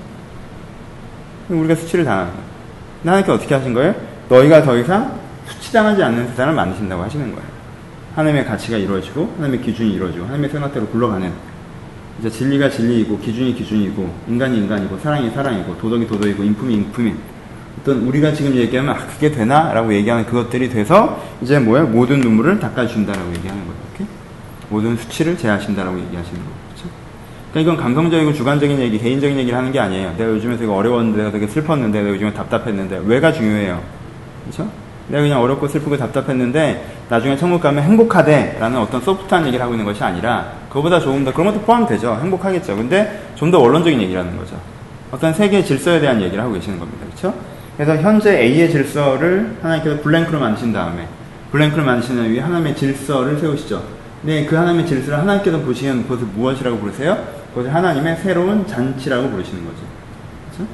우리가 수치를 당하는 거예요. 하나님께 어떻게 하신 거예요? 너희가 더 이상 수치당하지 않는 세상을 만드신다고 하시는 거예요. 하나님의 가치가 이루어지고 하나님의 기준이 이루어지고 하나님의 생각대로 굴러가는, 이제 진리가 진리이고 기준이 기준이고 인간이 인간이고 사랑이 사랑이고 도덕이 도덕이고 인품이 인품인 어떤 우리가 지금 얘기하면 아 그게 되나? 라고 얘기하는 그것들이 돼서 이제 뭐예요? 모든 눈물을 닦아준다라고 얘기하는 거예요. 이렇게? 모든 수치를 제하신다라고 얘기하시는 거예요. 그렇죠? 그러니까 이건 감성적이고 주관적인 얘기, 개인적인 얘기를 하는 게 아니에요. 내가 요즘에 되게 어려웠는데, 내가 되게 슬펐는데, 내가 요즘에 답답했는데, 왜가 중요해요? 그렇죠? 내가 그냥 어렵고 슬프고 답답했는데 나중에 천국 가면 행복하대 라는 어떤 소프트한 얘기를 하고 있는 것이 아니라 그거보다 조금 더, 그런 것도 포함되죠. 행복하겠죠. 근데 좀 더 원론적인 얘기라는 거죠. 어떤 세계의 질서에 대한 얘기를 하고 계시는 겁니다. 그렇죠? 그래서 현재 A의 질서를 하나님께서 블랭크로 만드신 다음에 블랭크를 만드시는 위에 하나님의 질서를 세우시죠. 네, 그 하나님의 질서를 하나님께서 보시면 그것을 무엇이라고 부르세요? 그것을 하나님의 새로운 잔치라고 부르시는 거죠. 그렇죠?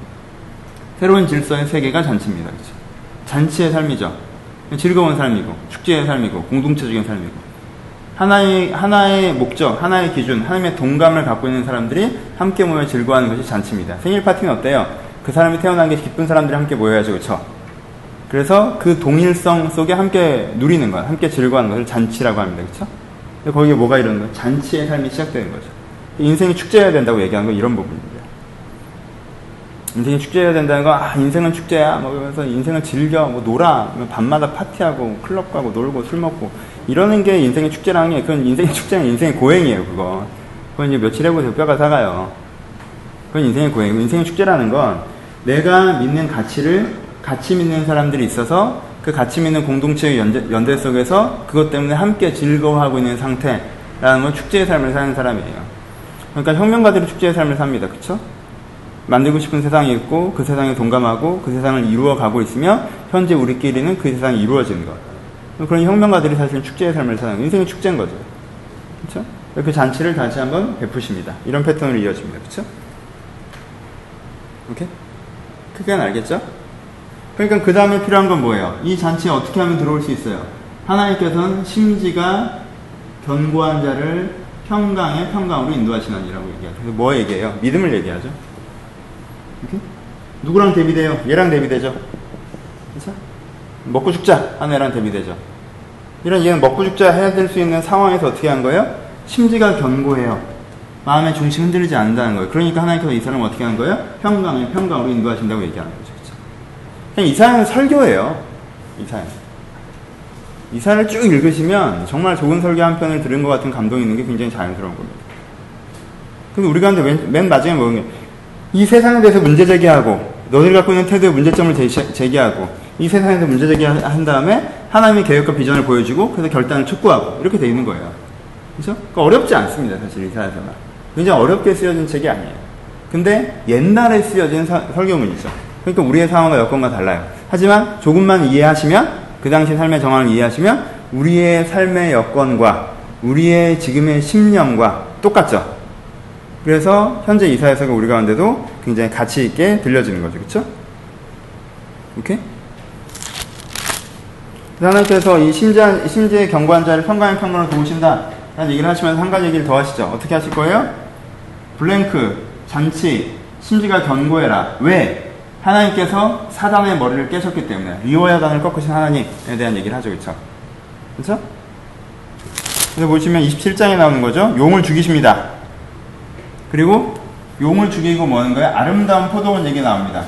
새로운 질서의 세계가 잔치입니다. 그렇죠? 잔치의 삶이죠. 즐거운 삶이고 축제의 삶이고 공동체적인 삶이고 하나의 하나의 목적, 하나의 기준, 하나님의 동감을 갖고 있는 사람들이 함께 모여 즐거워하는 것이 잔치입니다. 생일 파티는 어때요? 그 사람이 태어난 게 기쁜 사람들이 함께 모여야죠, 그렇죠? 그래서 그 동일성 속에 함께 누리는 것, 함께 즐거워하는 것을 잔치라고 합니다, 그렇죠? 거기에 뭐가 이러는 거예요? 잔치의 삶이 시작되는 거죠. 인생이 축제해야 된다고 얘기하는 건 이런 부분입니다. 인생이 축제해야 된다는 건, 아, 인생은 축제야. 뭐, 그러면서 인생을 즐겨, 뭐, 놀아. 밤마다 파티하고, 클럽 가고, 놀고, 술 먹고. 이러는 게 인생의 축제라는 게, 그건 인생의 축제는 인생의 고행이에요, 그거. 그건 이제 며칠 해보세요. 뼈가 사가요. 그건 인생의 고행. 인생의 축제라는 건 내가 믿는 가치를, 가치 믿는 사람들이 있어서 그 가치 믿는 공동체의 연대, 연대 속에서 그것 때문에 함께 즐거워하고 있는 상태라는 건 축제의 삶을 사는 사람이에요. 그러니까 혁명가들이 축제의 삶을 삽니다. 그쵸? 만들고 싶은 세상이 있고 그 세상에 동감하고 그 세상을 이루어가고 있으며 현재 우리끼리는 그 세상이 이루어지는 것. 그런 혁명가들이 사실 축제의 삶을 사는, 인생의 축제인 거죠. 그렇죠? 그 잔치를 다시 한번 베푸십니다. 이런 패턴으로 이어집니다. 그렇죠? 오케이? 크게는 알겠죠? 그러니까 그 다음에 필요한 건 뭐예요? 이 잔치에 어떻게 하면 들어올 수 있어요? 하나님께서는 심지가 견고한 자를 평강에 평강으로 인도하시나니라고 얘기하죠. 그래서 뭐 얘기해요? 믿음을 얘기하죠. 이렇게? 누구랑 대비돼요? 얘랑 대비되죠. 그렇죠? 먹고 죽자 하는 애랑 대비되죠. 이런 얘는 먹고 죽자 해야 될 수 있는 상황에서 어떻게 한 거예요? 심지가 견고해요. 마음의 중심 흔들리지 않는다는 거예요. 그러니까 하나님께서 이 사람을 어떻게 한 거예요? 평강에 평강으로 인도하신다고 얘기하는 거죠. 그렇죠? 그냥 이사야는 설교예요. 이사야. 이사야를 쭉 읽으시면 정말 좋은 설교 한 편을 들은 것 같은 감동이 있는 게 굉장히 자연스러운 겁니다. 근데 우리가 근데 맨, 맨 마지막에 뭐냐? 이 세상에 대해서 문제 제기하고 너희를 갖고 있는 태도에 문제점을 제시, 제기하고 이 세상에서 문제 제기한 다음에 하나님의 계획과 비전을 보여주고 그래서 결단을 촉구하고 이렇게 돼 있는 거예요. 그렇죠? 그러니까 어렵지 않습니다. 사실 이사야서가 굉장히 어렵게 쓰여진 책이 아니에요. 근데 옛날에 쓰여진 사, 설교문이죠. 그러니까 우리의 상황과 여건과 달라요. 하지만 조금만 이해하시면 그 당시 삶의 정황을 이해하시면 우리의 삶의 여건과 우리의 지금의 심령과 똑같죠. 그래서 현재 이사야서가 우리 가운데도 굉장히 가치 있게 들려지는 거죠. 그렇죠? 오케이? 하나님께서 이 심지한, 심지의 견고한 자를 평강의 평강으로 도우신다 라는 얘기를 하시면서 한 가지 얘기를 더 하시죠. 어떻게 하실 거예요? 블랭크, 잔치, 심지가 견고해라. 왜? 하나님께서 사단의 머리를 깨셨기 때문에 리오야단을 꺾으신 하나님에 대한 얘기를 하죠. 그렇죠? 그렇죠? 그래서 보시면 이십칠 장에 나오는 거죠. 용을 죽이십니다. 그리고 용을 죽이고 뭐 하는 거예요? 아름다운 포도원 얘기 나옵니다.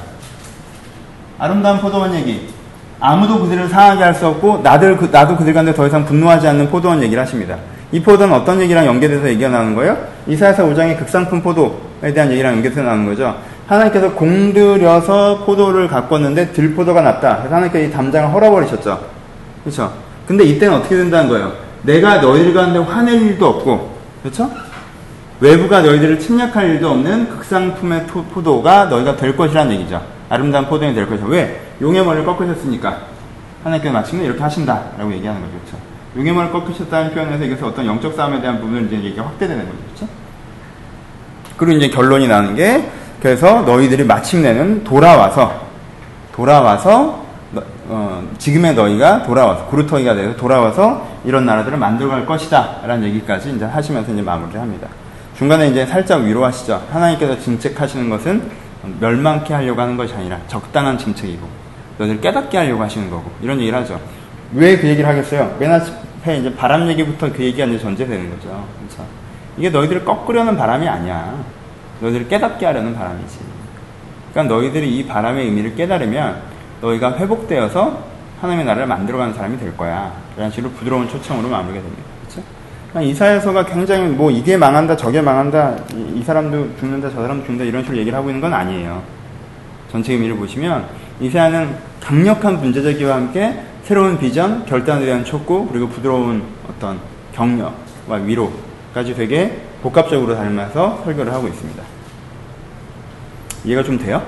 아름다운 포도원 얘기. 아무도 그들을 상하게 할 수 없고 나들, 그, 나도 그들 가운데 더 이상 분노하지 않는 포도원 얘기를 하십니다. 이 포도는 어떤 얘기랑 연계돼서 얘기가 나오는 거예요? 이사야서 오 장의 극상품 포도에 대한 얘기랑 연계돼서 나오는 거죠. 하나님께서 공들여서 포도를 가꿨는데 들포도가 났다. 그래서 하나님께서 이 담장을 헐어버리셨죠. 그렇죠? 근데 이때는 어떻게 된다는 거예요? 내가 너희들 가운데 화낼 일도 없고, 그렇죠? 외부가 너희들을 침략할 일도 없는 극상품의 포도가 너희가 될 것이라는 얘기죠. 아름다운 포도원이 될 것이다. 왜? 용의 머리를 꺾으셨으니까 하나님께서 마침내 이렇게 하신다라고 얘기하는 거죠. 그렇죠? 용의 머리를 꺾으셨다는 표현에서 이것은 어떤 영적 싸움에 대한 부분을 이제 얘기가 확대되는 거죠. 그렇죠? 그리고 이제 결론이 나는 게 그래서 너희들이 마침내는 돌아와서 돌아와서 어, 지금의 너희가 돌아와서 구루터기가 돼서 돌아와서 이런 나라들을 만들어갈 것이다 라는 얘기까지 이제 하시면서 이제 마무리를 합니다. 중간에 이제 살짝 위로하시죠. 하나님께서 증책하시는 것은 멸망케 하려고 하는 것이 아니라 적당한 증책이고 너희들 깨닫게 하려고 하시는 거고 이런 얘기를 하죠. 왜 그 얘기를 하겠어요? 맨 앞에 이제 바람 얘기부터 그 얘기가 이제 전제되는 거죠. 그렇죠? 이게 너희들을 꺾으려는 바람이 아니야. 너희들을 깨닫게 하려는 바람이지. 그러니까 너희들이 이 바람의 의미를 깨달으면 너희가 회복되어서 하나님의 나라를 만들어가는 사람이 될 거야. 이런 식으로 부드러운 초청으로 마무리가 됩니다. 그렇죠? 그러니까 이사야서가 굉장히 뭐 이게 망한다, 저게 망한다, 이, 이 사람도 죽는다, 저 사람도 죽는다 이런 식으로 얘기를 하고 있는 건 아니에요. 전체 의미를 보시면 이사야는 강력한 문제제기와 함께 새로운 비전, 결단에 대한 촉구, 그리고 부드러운 어떤 격려와 위로까지 되게 복합적으로 닮아서 설교를 하고 있습니다. 이해가 좀 돼요?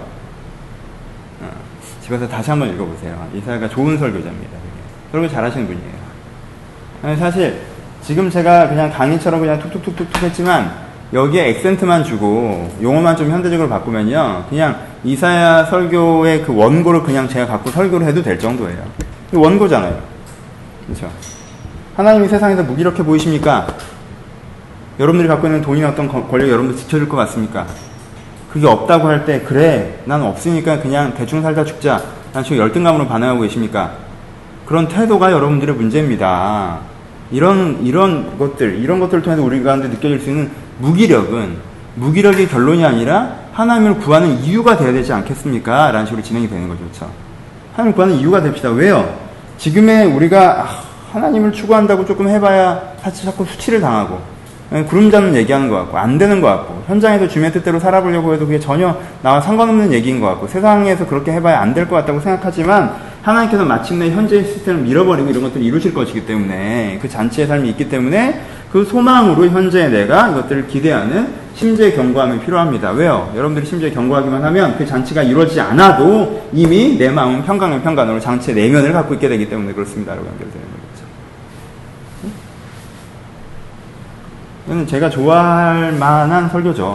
어, 집에서 다시 한번 읽어보세요. 이사야가 좋은 설교자입니다. 설교 잘하시는 분이에요. 사실 지금 제가 그냥 강의처럼 그냥 툭툭툭툭 했지만 여기에 액센트만 주고 용어만 좀 현대적으로 바꾸면요 그냥 이사야 설교의 그 원고를 그냥 제가 갖고 설교를 해도 될 정도예요. 원고잖아요. 그렇죠? 하나님이 세상에서 무기력해 보이십니까? 여러분들이 갖고 있는 돈이나 어떤 권력이 여러분들 지켜줄 것 같습니까? 그게 없다고 할 때 그래 난 없으니까 그냥 대충 살다 죽자 난 지금 열등감으로 반응하고 계십니까? 그런 태도가 여러분들의 문제입니다. 이런 이런 것들 이런 것들을 통해서 우리 가운데 느껴질 수 있는 무기력은 무기력의 결론이 아니라 하나님을 구하는 이유가 돼야 되지 않겠습니까? 라는 식으로 진행이 되는 거죠. 그렇죠? 하나님을 구하는 이유가 됩시다. 왜요? 지금의 우리가 하나님을 추구한다고 조금 해봐야 사실 자꾸 수치를 당하고 구름 잡는 얘기하는 것 같고 안 되는 것 같고 현장에서 주님의 뜻대로 살아보려고 해도 그게 전혀 나와 상관없는 얘기인 것 같고 세상에서 그렇게 해봐야 안 될 것 같다고 생각하지만 하나님께서 마침내 현재의 시스템을 밀어버리고 이런 것들을 이루실 것이기 때문에 그 잔치의 삶이 있기 때문에 그 소망으로 현재 내가 이것들을 기대하는 심지의 견고함이 필요합니다. 왜요? 여러분들이 심지의 견고하기만 하면 그 잔치가 이루어지지 않아도 이미 내 마음은 평강의 평강으로 장치의 내면을 갖고 있게 되기 때문에 그렇습니다. 라고 연결되는 거죠. 이거는 제가 좋아할 만한 설교죠.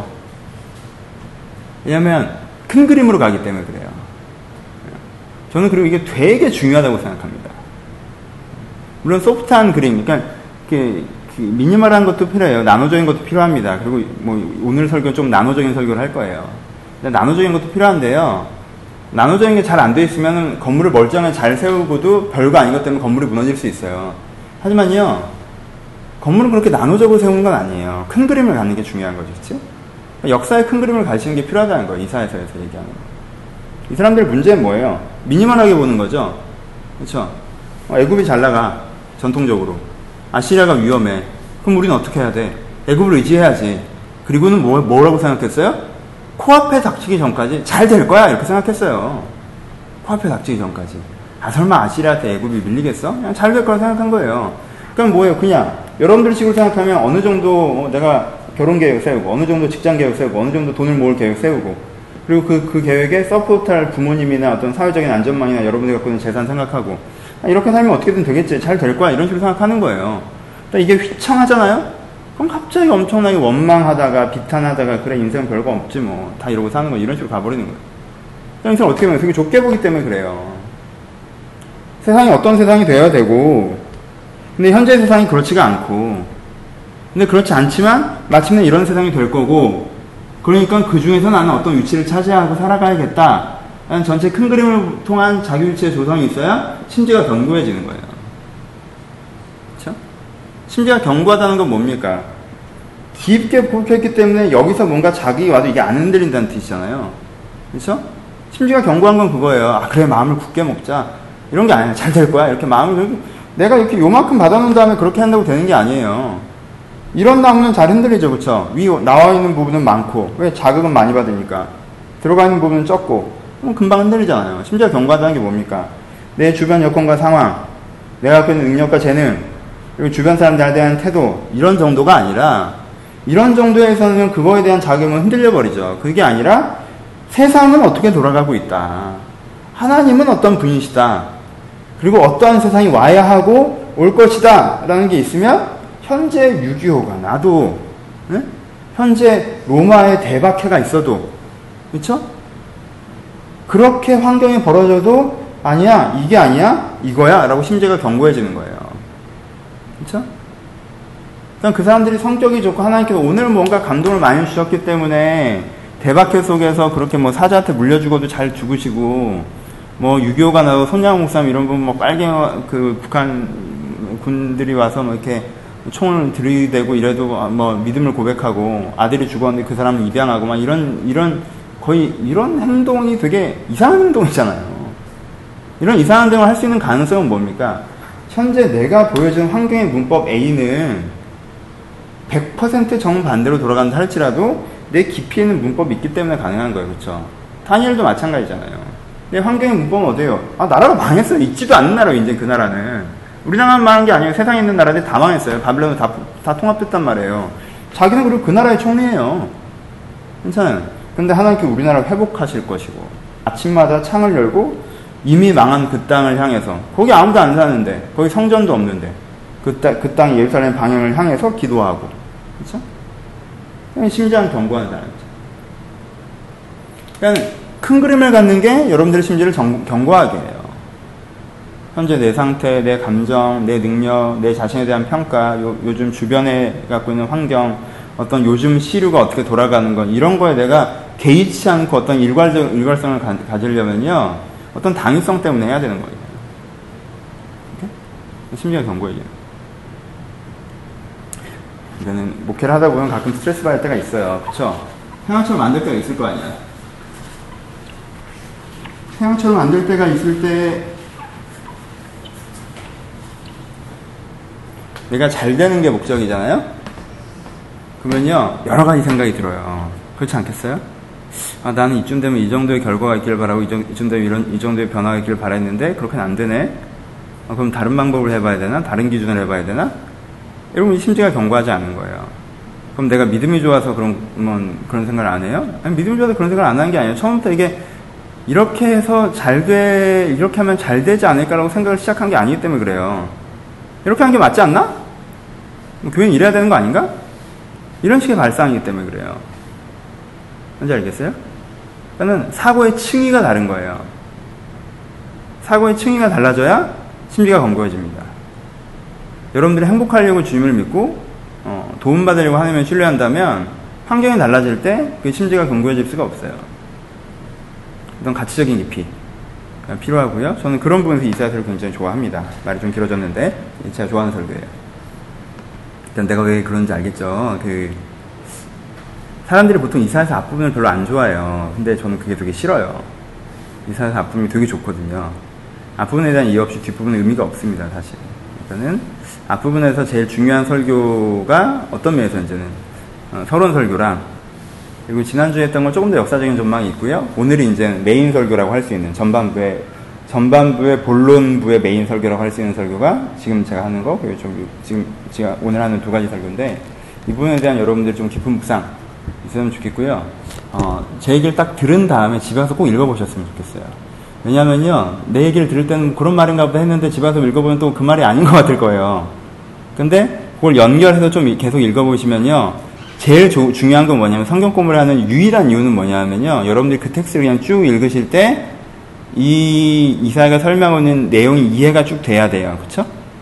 왜냐하면 큰 그림으로 가기 때문에 그래요. 저는 그리고 이게 되게 중요하다고 생각합니다. 물론 소프트한 그림, 그러니까 미니멀한 것도 필요해요. 나노적인 것도 필요합니다. 그리고 뭐 오늘 설교는 좀 나노적인 설교를 할 거예요. 근데 나노적인 것도 필요한데요. 나노적인 게 잘 안 돼 있으면 건물을 멀쩡하게 잘 세우고도 별거 아닌 것 때문에 건물이 무너질 수 있어요. 하지만요, 건물은 그렇게 나노적으로 세우는 건 아니에요. 큰 그림을 갖는 게 중요한 거죠. 그렇죠? 역사의 큰 그림을 가시는 게 필요하다는 거예요. 이사야서에서 얘기하는 거. 이 사람들의 문제는 뭐예요? 미니멀하게 보는 거죠. 그렇죠? 어, 애굽이 잘 나가. 전통적으로. 아시리아가 위험해. 그럼 우리는 어떻게 해야 돼? 애굽을 의지해야지. 그리고는 뭐, 뭐라고 생각했어요? 코앞에 닥치기 전까지 잘 될 거야 이렇게 생각했어요. 코앞에 닥치기 전까지. 아 설마 아시리아한테 애굽이 밀리겠어? 그냥 잘 될 거라 생각한 거예요. 그럼 뭐예요? 그냥 여러분들 식으로 생각하면 어느 정도 내가 결혼 계획 세우고 어느 정도 직장 계획 세우고 어느 정도 돈을 모을 계획 세우고 그리고 그, 그 계획에 서포트할 부모님이나 어떤 사회적인 안전망이나 여러분들이 갖고 있는 재산 생각하고 아, 이렇게 살면 어떻게든 되겠지. 잘 될 거야. 이런 식으로 생각하는 거예요. 그러니까 이게 휘청하잖아요? 그럼 갑자기 엄청나게 원망하다가 비탄하다가 그래 인생은 별거 없지 뭐 다 이러고 사는 거 이런 식으로 가버리는 거예요. 인생을 어떻게 보면 되게 좁게 보기 때문에 그래요. 세상이 어떤 세상이 되어야 되고 근데 현재 세상이 그렇지가 않고 근데 그렇지 않지만 마침내 이런 세상이 될 거고 그러니까 그 중에서 나는 어떤 위치를 차지하고 살아가야겠다 라는 전체 큰 그림을 통한 자기위치의 조성이 있어야 심지가 견고해지는 거예요. 그렇죠? 심지가 견고하다는 건 뭡니까? 깊게 뽑혔기 때문에 여기서 뭔가 자기 와도 이게 안 흔들린다는 뜻이잖아요. 그렇죠? 심지가 견고한 건 그거예요. 아 그래 마음을 굳게 먹자. 이런 게 아니야. 잘 될 거야. 이렇게 마음을 내가 이렇게 요만큼 받아놓은 다음에 그렇게 한다고 되는 게 아니에요. 이런 나무는 잘 흔들리죠. 그렇죠? 위 나와 있는 부분은 많고 왜 자극은 많이 받으니까 들어가 있는 부분은 적고 그럼 금방 흔들리잖아요. 심지어 견고하다는 게 뭡니까? 내 주변 여건과 상황 내가 갖고 있는 능력과 재능 그리고 주변 사람들에 대한 태도 이런 정도가 아니라 이런 정도에서는 그거에 대한 자금은 흔들려 버리죠. 그게 아니라 세상은 어떻게 돌아가고 있다. 하나님은 어떤 분이시다. 그리고 어떠한 세상이 와야 하고 올 것이다 라는 게 있으면 현재 유교가 나도 네? 현재 로마의 대박해가 있어도 그렇죠? 그렇게 환경이 벌어져도 아니야 이게 아니야 이거야 라고 심지가 견고해지는 거예요. 그렇죠? 그 사람들이 성격이 좋고 하나님께서 오늘 뭔가 감동을 많이 주셨기 때문에 대박해 속에서 그렇게 뭐 사자한테 물려 죽어도 잘 죽으시고 뭐 유교가 나도 손양호 목사님 이런 분 뭐 빨개 그 북한 군들이 와서 뭐 이렇게 총을 들이대고 이래도 뭐 믿음을 고백하고 아들이 죽었는데 그 사람을 입양하고 막 이런 이런 거의 이런 행동이 되게 이상한 행동이잖아요. 이런 이상한 행동을 할 수 있는 가능성은 뭡니까? 현재 내가 보여준 환경의 문법 A는 백 퍼센트 정반대로 돌아간다 할지라도 내 깊이에는 문법이 있기 때문에 가능한 거예요. 그렇죠? 다니엘도 마찬가지잖아요. 내 환경의 문법은 어디예요? 아 나라가 망했어요. 있지도 않는 나라예요. 이제 그 나라는. 우리나라만 망한 게 아니에요. 세상에 있는 나라들이 다 망했어요. 바빌론은 다, 다 통합됐단 말이에요. 자기는 그리고 그 나라의 총리예요. 괜찮아요. 근데 하나님께 우리나라를 회복하실 것이고 아침마다 창을 열고 이미 망한 그 땅을 향해서 거기 아무도 안 사는데 거기 성전도 없는데 그 땅, 그 땅 예루살렘 방향을 향해서 기도하고 그렇죠? 심지어는 견고한 사람이죠. 그러니까 큰 그림을 갖는 게 여러분들의 심지를 정, 견고하게 해요. 현재 내 상태, 내 감정, 내 능력, 내 자신에 대한 평가, 요, 요즘 주변에 갖고 있는 환경, 어떤 요즘 시류가 어떻게 돌아가는 건 이런 거에 내가 개의치 않고 어떤 일괄적, 일괄성을 가, 가지려면요 어떤 당위성 때문에 해야 되는 거예요. 심지가 견고해져요. 이거는 목회를 하다 보면 가끔 스트레스 받을 때가 있어요. 그쵸? 태양처럼 안 될 때가 있을 거 아니야. 태양처럼 안 될 때가 있을 때 내가 잘 되는 게 목적이잖아요? 그러면요 여러 가지 생각이 들어요. 그렇지 않겠어요? 아, 나는 이쯤 되면 이 정도의 결과가 있길 바라고 이, 정, 이쯤 되면 이런, 이 정도의 변화가 있길 바랬는데 그렇게는 안 되네? 아, 그럼 다른 방법을 해봐야 되나? 다른 기준을 해봐야 되나? 여러분 심지가 견고하지 않은 거예요. 그럼 내가 믿음이 좋아서 그런 그런 생각을 안 해요? 아니, 믿음이 좋아서 그런 생각을 안 하는 게 아니에요. 처음부터 이게 이렇게 해서 잘 돼, 이렇게 하면 잘 되지 않을까라고 생각을 시작한 게 아니기 때문에 그래요. 이렇게 하는 게 맞지 않나? 교회는 이래야 되는 거 아닌가? 이런 식의 발상이기 때문에 그래요. 뭔지 알겠어요? 그러니까 사고의 층위가 다른 거예요. 사고의 층위가 달라져야 심리가 견고해집니다. 여러분들이 행복하려고 주님을 믿고 도움받으려고 하면 신뢰한다면 환경이 달라질 때 그 심지가 견고해질 수가 없어요. 어떤 가치적인 깊이 필요하고요. 저는 그런 부분에서 이사야서를 굉장히 좋아합니다. 말이 좀 길어졌는데 제가 좋아하는 설교예요. 일단 내가 왜 그런지 알겠죠. 그 사람들이 보통 이사야서 앞부분을 별로 안 좋아해요. 근데 저는 그게 되게 싫어요. 이사야서 앞부분이 되게 좋거든요. 앞부분에 대한 이해 없이 뒷부분은 의미가 없습니다. 사실. 그러니까는 앞부분에서 제일 중요한 설교가 어떤 면에서 이제는 어, 서론 설교랑, 그리고 지난주에 했던 건 조금 더 역사적인 전망이 있고요. 오늘이 이제 메인 설교라고 할 수 있는 전반부의 전반부의 본론부의 메인 설교라고 할 수 있는 설교가 지금 제가 하는 거, 그리고 좀 지금 제가 오늘 하는 두 가지 설교인데, 이 부분에 대한 여러분들이 좀 깊은 묵상 있으면 좋겠고요. 어, 제 얘기를 딱 들은 다음에 집에 가서 꼭 읽어보셨으면 좋겠어요. 왜냐면요, 내 얘기를 들을 때는 그런 말인가 보다 했는데 집에 가서 읽어보면 또 그 말이 아닌 것 같을 거예요. 근데 그걸 연결해서 좀 계속 읽어보시면요, 제일 조, 중요한 건 뭐냐면, 성경 공부를 하는 유일한 이유는 뭐냐면요, 여러분들이 그 텍스트를 그냥 쭉 읽으실 때 이 이사야가 설명하는 내용이 이해가 쭉 돼야 돼요. 그쵸?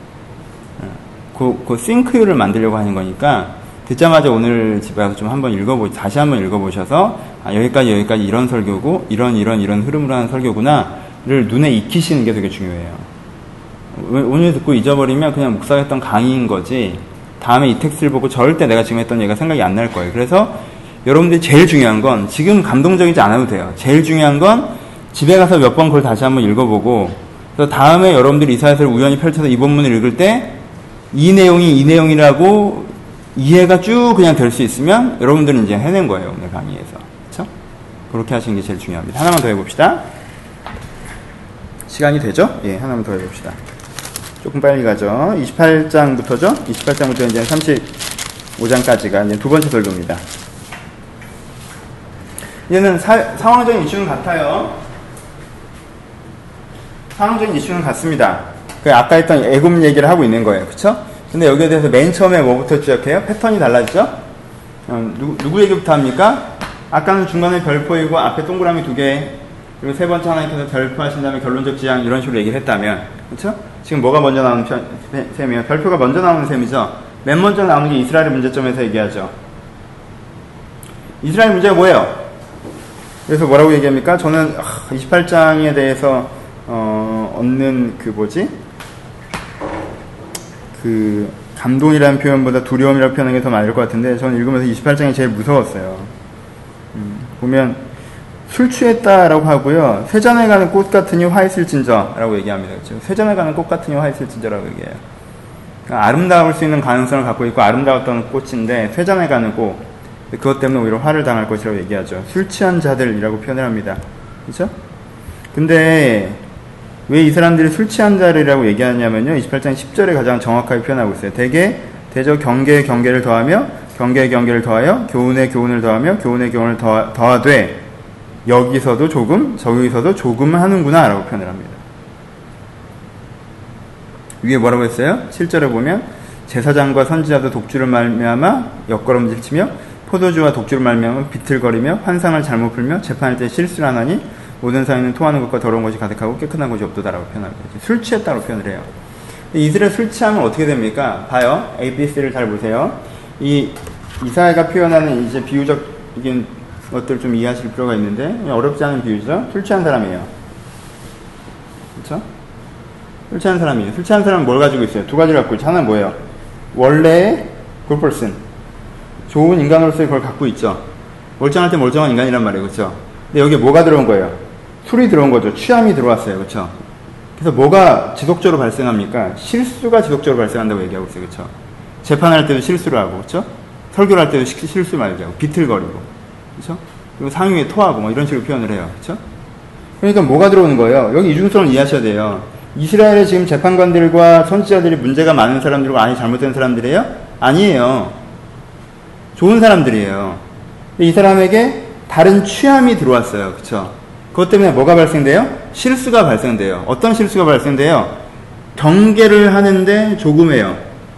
그, 그 싱크유를 만들려고 하는 거니까, 듣자마자 오늘 집에 가서 좀 한번 읽어보, 다시 한번 읽어보셔서, 아, 여기까지 여기까지 이런 설교고, 이런 이런 이런 흐름으로 하는 설교구나를 눈에 익히시는 게 되게 중요해요. 오늘 듣고 잊어버리면 그냥 목사가 했던 강의인 거지, 다음에 이 텍스트를 보고 절대 내가 지금 했던 얘기가 생각이 안 날 거예요. 그래서 여러분들이 제일 중요한 건, 지금 감동적이지 않아도 돼요. 제일 중요한 건 집에 가서 몇 번 그걸 다시 한번 읽어보고, 그래서 다음에 여러분들이 이사야서를 우연히 펼쳐서 이 본문을 읽을 때 이 내용이 이 내용이라고 이해가 쭉 그냥 될 수 있으면 여러분들은 이제 해낸 거예요. 오늘 강의에서. 그렇죠? 그렇게 하시는 게 제일 중요합니다. 하나만 더 해봅시다. 시간이 되죠? 예, 하나만 더 해봅시다. 조금 빨리 가죠. 이십팔 장부터죠? 이십팔 장부터 이제 삼십오 장까지가 이제 두 번째 설교입니다. 이제는 사, 상황적인 이슈는 같아요. 상황적인 이슈는 같습니다. 그 아까 했던 애굽 얘기를 하고 있는 거예요. 그쵸? 근데 여기에 대해서 맨 처음에 뭐부터 시작해요? 패턴이 달라지죠? 어, 누구, 누구 얘기부터 합니까? 아까는 중간에 별표이고 앞에 동그라미 두 개, 그리고 세 번째 하나님께서 별표하신 다음에 결론적 지향, 이런 식으로 얘기를 했다면, 그쵸? 지금 뭐가 먼저 나오는 편, 셈이에요? 별표가 먼저 나오는 셈이죠? 맨 먼저 나오는 게 이스라엘의 문제점에서 얘기하죠. 이스라엘 문제가 뭐예요? 그래서 뭐라고 얘기합니까? 저는 이십팔 장에 대해서 어, 얻는 그 뭐지? 그 감동이라는 표현보다 두려움이라는 표현하는 게 더 맞을 것 같은데, 저는 읽으면서 이십팔 장이 제일 무서웠어요. 음, 보면 술 취했다라고 하고요, 쇠잔에 가는 꽃 같으니 화 있을진저라고 얘기합니다. 그렇죠? 쇠잔에 가는 꽃 같으니 화 있을진저라고 얘기해요. 그러니까 아름다울 수 있는 가능성을 갖고 있고 아름다웠던 꽃인데 쇠잔에 가는 꽃, 그것 때문에 오히려 화를 당할 것이라고 얘기하죠. 술 취한 자들이라고 표현을 합니다. 그렇죠? 근데 왜 이 사람들이 술 취한 자들이라고 얘기하냐면요, 이십팔 장 십 절에 가장 정확하게 표현하고 있어요. 대개 대저 경계에 경계를 더하며 경계에 경계를 더하여 교훈에 교훈을 더하며 교훈에 교훈을 더하, 더하되 여기서도 조금 저기서도 조금 하는구나 라고 표현을 합니다. 위에 뭐라고 했어요? 칠 절에 보면 제사장과 선지자도 독주를 말미암아 옆걸음질 치며 포도주와 독주를 말미암아 비틀거리며 환상을 잘못 풀며 재판할 때 실수를 하나니 모든 사이는 토하는 것과 더러운 것이 가득하고 깨끗한 것이 없도다라고 표현합니다. 술 취했다고 표현을 해요. 이스라엘 술 취하면 어떻게 됩니까? 봐요. A, B, C를 잘 보세요. 이 이사야가 표현하는 이제 비유적인 것들 좀 이해하실 필요가 있는데, 어렵지 않은 비유죠. 술 취한 사람이에요. 그렇죠? 술 취한 사람이에요. 술 취한 사람은 뭘 가지고 있어요? 두 가지를 갖고 있죠. 하나는 뭐예요? 원래의 good person, 좋은 인간으로서의 걸 갖고 있죠. 멀쩡할 때 멀쩡한 인간이란 말이에요. 그렇죠? 근데 여기에 뭐가 들어온 거예요? 술이 들어온 거죠. 취함이 들어왔어요. 그렇죠? 그래서 뭐가 지속적으로 발생합니까? 실수가 지속적으로 발생한다고 얘기하고 있어요. 그렇죠? 재판할 때도 실수를 하고, 그렇죠? 설교를 할 때도 실수 말이죠. 비틀거리고, 그렇죠? 그리고 상위에 토하고 뭐 이런 식으로 표현을 해요. 그렇죠? 그러니까 뭐가 들어오는 거예요? 여기 이중성을 이해하셔야 돼요. 이스라엘의 지금 재판관들과 선지자들이 문제가 많은 사람들과 아니 잘못된 사람들이에요? 아니에요. 좋은 사람들이에요. 이 사람에게 다른 취함이 들어왔어요. 그렇죠? 그것 때문에 뭐가 발생돼요? 실수가 발생돼요. 어떤 실수가 발생돼요? 경계를 하는데 조금해요.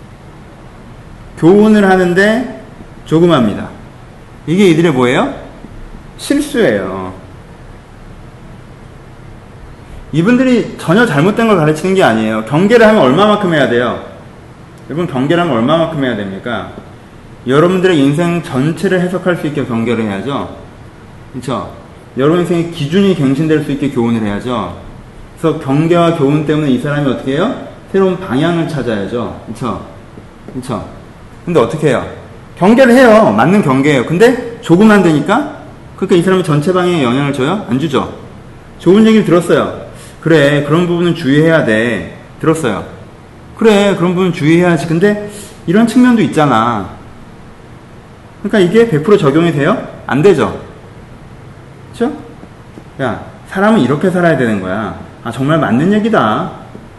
교훈을 하는데 조금합니다. 이게 이들의 뭐예요? 실수예요. 이분들이 전혀 잘못된 걸 가르치는 게 아니에요. 경계를 하면 얼마만큼 해야 돼요? 여러분, 경계를 하면 얼마만큼 해야 됩니까? 여러분들의 인생 전체를 해석할 수 있게 경계를 해야죠. 그렇죠? 여러분 인생의 기준이 갱신될 수 있게 교훈을 해야죠. 그래서 경계와 교훈 때문에 이 사람이 어떻게 해요? 새로운 방향을 찾아야죠. 그렇죠? 그렇죠? 근데 어떻게 해요? 경계를 해요. 맞는 경계예요. 근데 조금만 되니까 그러니까 이 사람이 전체 방향에 영향을 줘요? 안 주죠. 좋은 얘기를 들었어요. 그래, 그런 부분은 주의해야 돼. 들었어요. 그래, 그런 부분은 주의해야지. 근데 이런 측면도 있잖아. 그러니까 이게 백 퍼센트 적용이 돼요? 안 되죠. 그렇죠? 야, 사람은 이렇게 살아야 되는 거야. 아, 정말 맞는 얘기다.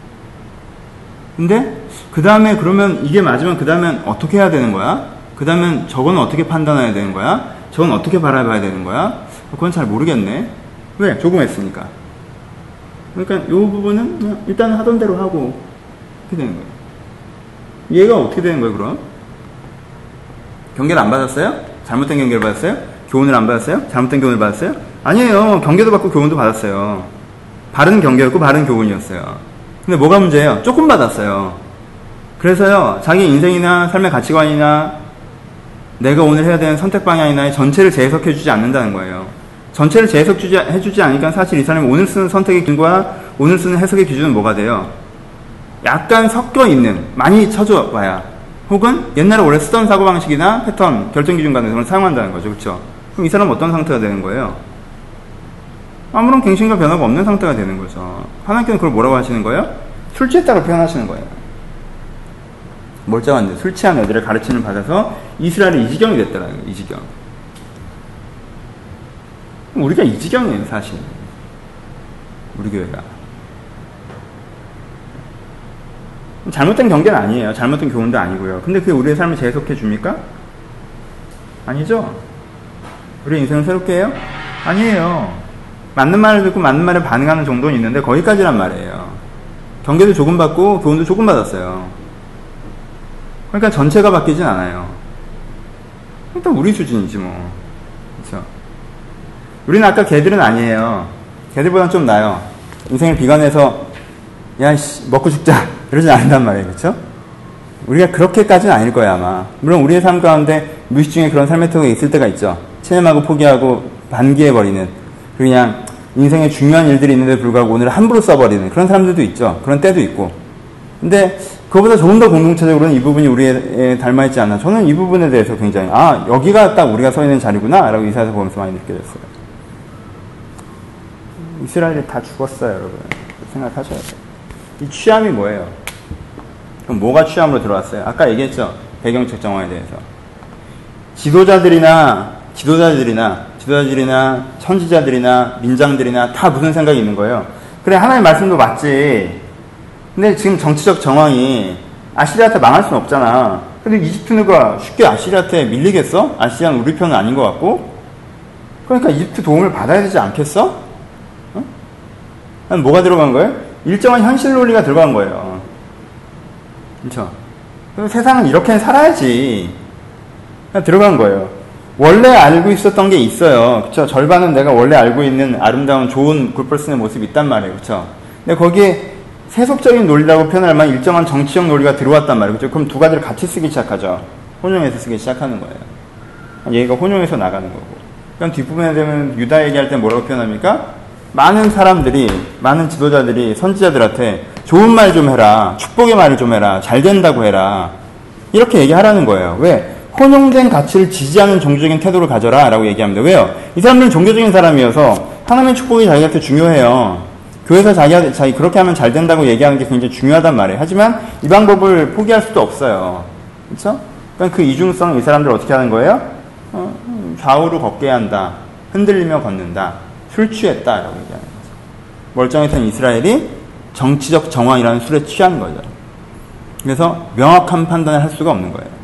근데 그 다음에 그러면 이게 맞으면 그 다음엔 어떻게 해야 되는 거야? 그 다음엔 저건 어떻게 판단해야 되는 거야? 저건 어떻게 바라봐야 되는 거야? 그건 잘 모르겠네. 왜? 조금 했으니까. 그러니까 이 부분은 그냥 일단 하던 대로 하고 이렇게 되는 거예요. 얘가 어떻게 되는 거예요, 그럼? 경계를 안 받았어요? 잘못된 경계를 받았어요? 교훈을 안 받았어요? 잘못된 교훈을 받았어요? 아니에요. 경계도 받고 교훈도 받았어요. 바른 경계였고 바른 교훈이었어요. 근데 뭐가 문제예요? 조금 받았어요. 그래서요, 자기 인생이나 삶의 가치관이나 내가 오늘 해야 되는 선택 방향이나 전체를 재해석해주지 않는다는 거예요. 전체를 재해석해주지 않으니까 사실 이 사람이 오늘 쓰는 선택의 기준과 오늘 쓰는 해석의 기준은 뭐가 돼요? 약간 섞여 있는, 많이 쳐줘봐야, 혹은 옛날에 원래 쓰던 사고방식이나 패턴, 결정기준 간에서 사용한다는 거죠. 그렇죠? 그럼 이 사람은 어떤 상태가 되는 거예요? 아무런 갱신과 변화가 없는 상태가 되는 거죠. 하나님께는 그걸 뭐라고 하시는 거예요? 술 취했다고 표현하시는 거예요. 멀쩡한데 술 취한 애들을 가르치는 받아서 이스라엘이 이 지경이 됐더라고요. 이 지경. 우리가 이 지경이에요, 사실. 우리 교회가. 잘못된 경계는 아니에요. 잘못된 교훈도 아니고요. 근데 그게 우리의 삶을 재해석해 줍니까? 아니죠. 우리 인생을 새롭게 해요? 아니에요. 맞는 말을 듣고 맞는 말에 반응하는 정도는 있는데 거기까지란 말이에요. 경계도 조금 받고 교훈도 조금 받았어요. 그러니까 전체가 바뀌진 않아요. 일단 우리 수준이지 뭐. 그렇죠? 우리는 아까 걔들은 아니에요. 걔들보다는 좀 나아요. 인생을 비관해서 야 씨 먹고 죽자 이러진 않는단 말이에요. 그렇죠? 우리가 그렇게까지는 아닐 거예요 아마. 물론 우리의 삶 가운데 무의식 중에 그런 삶의 태도가 있을 때가 있죠. 체념하고 포기하고 반기해버리는, 그냥 인생에 중요한 일들이 있는데 불구하고 오늘 함부로 써버리는 그런 사람들도 있죠. 그런 때도 있고. 근데 그거보다 조금 더 공동체적으로는 이 부분이 우리에 닮아있지 않나. 저는 이 부분에 대해서 굉장히 아 여기가 딱 우리가 서 있는 자리구나 라고 이사야서 보면서 많이 느껴 졌어요. 이스라엘이 다 죽었어요, 여러분. 생각하셔야 돼요. 이 취함이 뭐예요? 그럼 뭐가 취함으로 들어왔어요? 아까 얘기했죠. 배경적 정황에 대해서. 지도자들이나 지도자들이나 지도자들이나 선지자들이나 민장들이나 다 무슨 생각이 있는 거예요? 그래, 하나님 말씀도 맞지. 근데 지금 정치적 정황이 아시리아한테 망할 수는 없잖아. 근데 이집트가 쉽게 아시리아한테 밀리겠어? 아시리아는 우리 편은 아닌 것 같고. 그러니까 이집트 도움을 받아야 되지 않겠어? 어? 뭐가 들어간 거예요? 일정한 현실 논리가 들어간 거예요. 그렇죠? 세상은 이렇게 살아야지. 들어간 거예요. 원래 알고 있었던 게 있어요. 그렇죠? 절반은 내가 원래 알고 있는 아름다운 좋은 굿퍼슨의 모습이 있단 말이에요. 그렇죠? 근데 거기에 세속적인 논리라고 표현할 만한 일정한 정치적 논리가 들어왔단 말이에요. 그렇죠? 그럼 두 가지를 같이 쓰기 시작하죠. 혼용해서 쓰기 시작하는 거예요. 얘가 혼용해서 나가는 거고. 그럼 뒷부분에 되면 유다 얘기할 때 뭐라고 표현합니까? 많은 사람들이, 많은 지도자들이 선지자들한테 좋은 말 좀 해라, 축복의 말을 좀 해라, 잘 된다고 해라, 이렇게 얘기하라는 거예요. 왜? 혼용된 가치를 지지하는 종교적인 태도를 가져라 라고 얘기합니다. 왜요? 이 사람들은 종교적인 사람이어서 하나님의 축복이 자기한테 중요해요. 교회에서 자기, 자기 그렇게 하면 잘 된다고 얘기하는 게 굉장히 중요하단 말이에요. 하지만 이 방법을 포기할 수도 없어요. 그렇죠? 그러니까 그 이중성, 이 사람들 어떻게 하는 거예요? 어, 좌우로 걷게 한다, 흔들리며 걷는다, 술 취했다 라고 얘기하는 거죠. 멀쩡했던 이스라엘이 정치적 정황이라는 술에 취한 거죠. 그래서 명확한 판단을 할 수가 없는 거예요.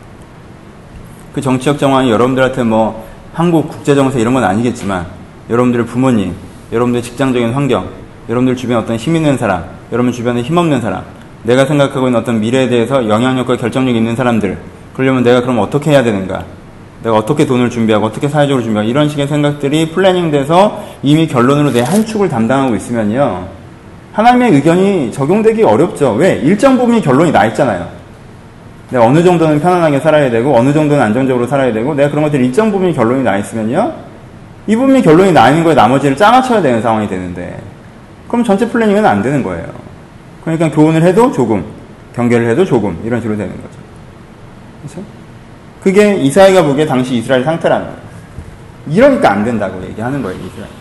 그 정치적 정황이 여러분들한테 뭐 한국 국제정세 이런 건 아니겠지만 여러분들의 부모님, 여러분들의 직장적인 환경, 여러분들 주변에 어떤 힘 있는 사람, 여러분 주변에 힘없는 사람, 내가 생각하고 있는 어떤 미래에 대해서 영향력과 결정력이 있는 사람들, 그러려면 내가 그럼 어떻게 해야 되는가, 내가 어떻게 돈을 준비하고 어떻게 사회적으로 준비하고 이런 식의 생각들이 플래닝돼서 이미 결론으로 내 한 축을 담당하고 있으면요, 하나님의 의견이 적용되기 어렵죠. 왜? 일정 부분이 결론이 나 있잖아요. 내가 어느 정도는 편안하게 살아야 되고 어느 정도는 안정적으로 살아야 되고 내가 그런 것들이 일정 부분이 결론이 나 있으면요. 이 부분이 결론이 나 있는 거에 나머지를 짜맞춰야 되는 상황이 되는데 그럼 전체 플래닝은 안 되는 거예요. 그러니까 교훈을 해도 조금, 경계를 해도 조금 이런 식으로 되는 거죠. 그렇죠? 그게 이사야가 보기에 당시 이스라엘 상태라는 거예요. 이러니까 안 된다고 얘기하는 거예요. 이스라엘.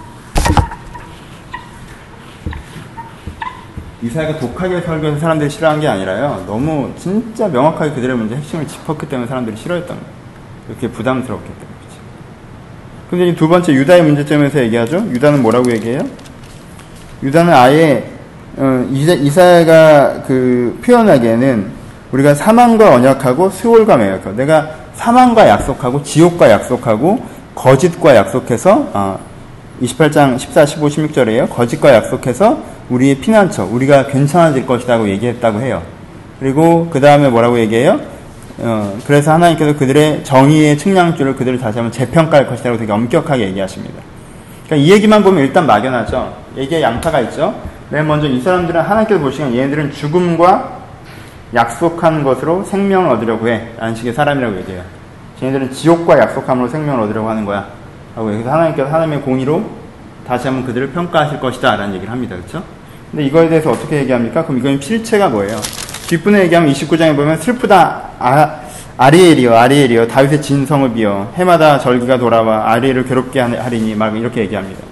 이사야가 독하게 설교해서 사람들이 싫어한 게 아니라요. 너무 진짜 명확하게 그들의 문제 핵심을 짚었기 때문에 사람들이 싫어했던 거예요. 이렇게 부담스럽기 때문에. 그렇죠? 근데 두 번째 유다의 문제점에서 얘기하죠. 유다는 뭐라고 얘기해요? 유다는 아예 어, 이사야가 그 표현하기에는 우리가 사망과 언약하고 수월과 매약하고 내가 사망과 약속하고 지옥과 약속하고 거짓과 약속해서 어, 이십팔 장 십사, 십오, 십육 절에요. 거짓과 약속해서 우리의 피난처, 우리가 괜찮아질 것이라고 얘기했다고 해요. 그리고 그 다음에 뭐라고 얘기해요? 어, 그래서 하나님께서 그들의 정의의 측량줄을 그들을 다시 한번 재평가할 것이라고 되게 엄격하게 얘기하십니다. 그러니까 이 얘기만 보면 일단 막연하죠. 얘기에 양타가 있죠. 맨 먼저 이 사람들은 하나님께서 보시기엔 얘네들은 죽음과 약속한 것으로 생명을 얻으려고 해. 라는 식의 사람이라고 얘기해요. 쟤네들은 지옥과 약속함으로 생명을 얻으려고 하는 거야. 하고 여기서 하나님께서 하나님의 공의로 다시 한번 그들을 평가하실 것이다. 라는 얘기를 합니다. 그렇죠? 근데 이거에 대해서 어떻게 얘기합니까? 그럼 이건 실체가 뭐예요? 뒷분에 얘기하면 이십구 장에 보면 슬프다. 아, 아리엘이여 아리엘이여 다윗의 진성을 비어 해마다 절기가 돌아와 아리엘을 괴롭게 하리니 막 이렇게 얘기합니다.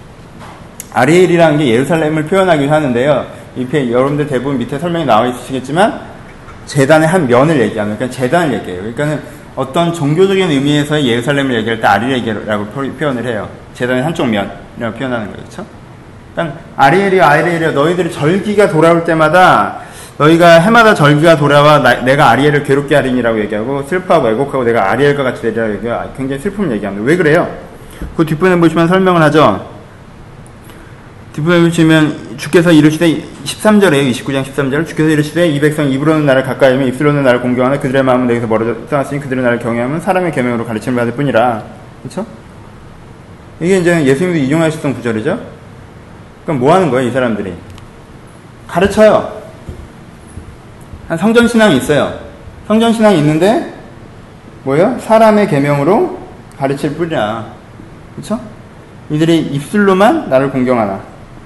아리엘이라는 게 예루살렘을 표현하기도 하는데요. 이 여러분들 대부분 밑에 설명이 나와 있으시겠지만 제단의 한 면을 얘기하는 그러니까 제단을 얘기해요. 그러니까는 어떤 종교적인 의미에서의 예루살렘을 얘기할 때 아리엘이라고 표현을 해요. 제단의 한쪽 면이라고 표현하는 거예요. 그렇죠? 그러니까 아리엘이여 아리엘이여 너희들이 절기가 돌아올 때마다 너희가 해마다 절기가 돌아와 나, 내가 아리엘을 괴롭게 하리니라고 얘기하고 슬퍼하고 애곡하고 내가 아리엘과 같이 되리라고 얘기하고 굉장히 슬픔을 얘기합니다. 왜 그래요? 그 뒷부분에 보시면 설명을 하죠. 뒷부분에 보시면 주께서 이르시되 십삼 절에요. 이십구 장 십삼 절 주께서 이르시되 이 백성 입으로는 나를 가까이 하며 입술로는 나를 공경하나 그들의 마음은 내게서 멀어져 떠났으니 그들은 나를 경외하면 사람의 계명으로 가르침을 받을 뿐이라. 그렇죠? 이게 이제 예수님도 인용하셨던 구절이죠. 그럼 뭐 하는 거예요? 이 사람들이 가르쳐요. 한 성전신앙이 있어요. 성전신앙이 있는데 뭐예요? 사람의 계명으로 가르칠 뿐이야. 그렇죠? 이들이 입술로만 나를 공경하나.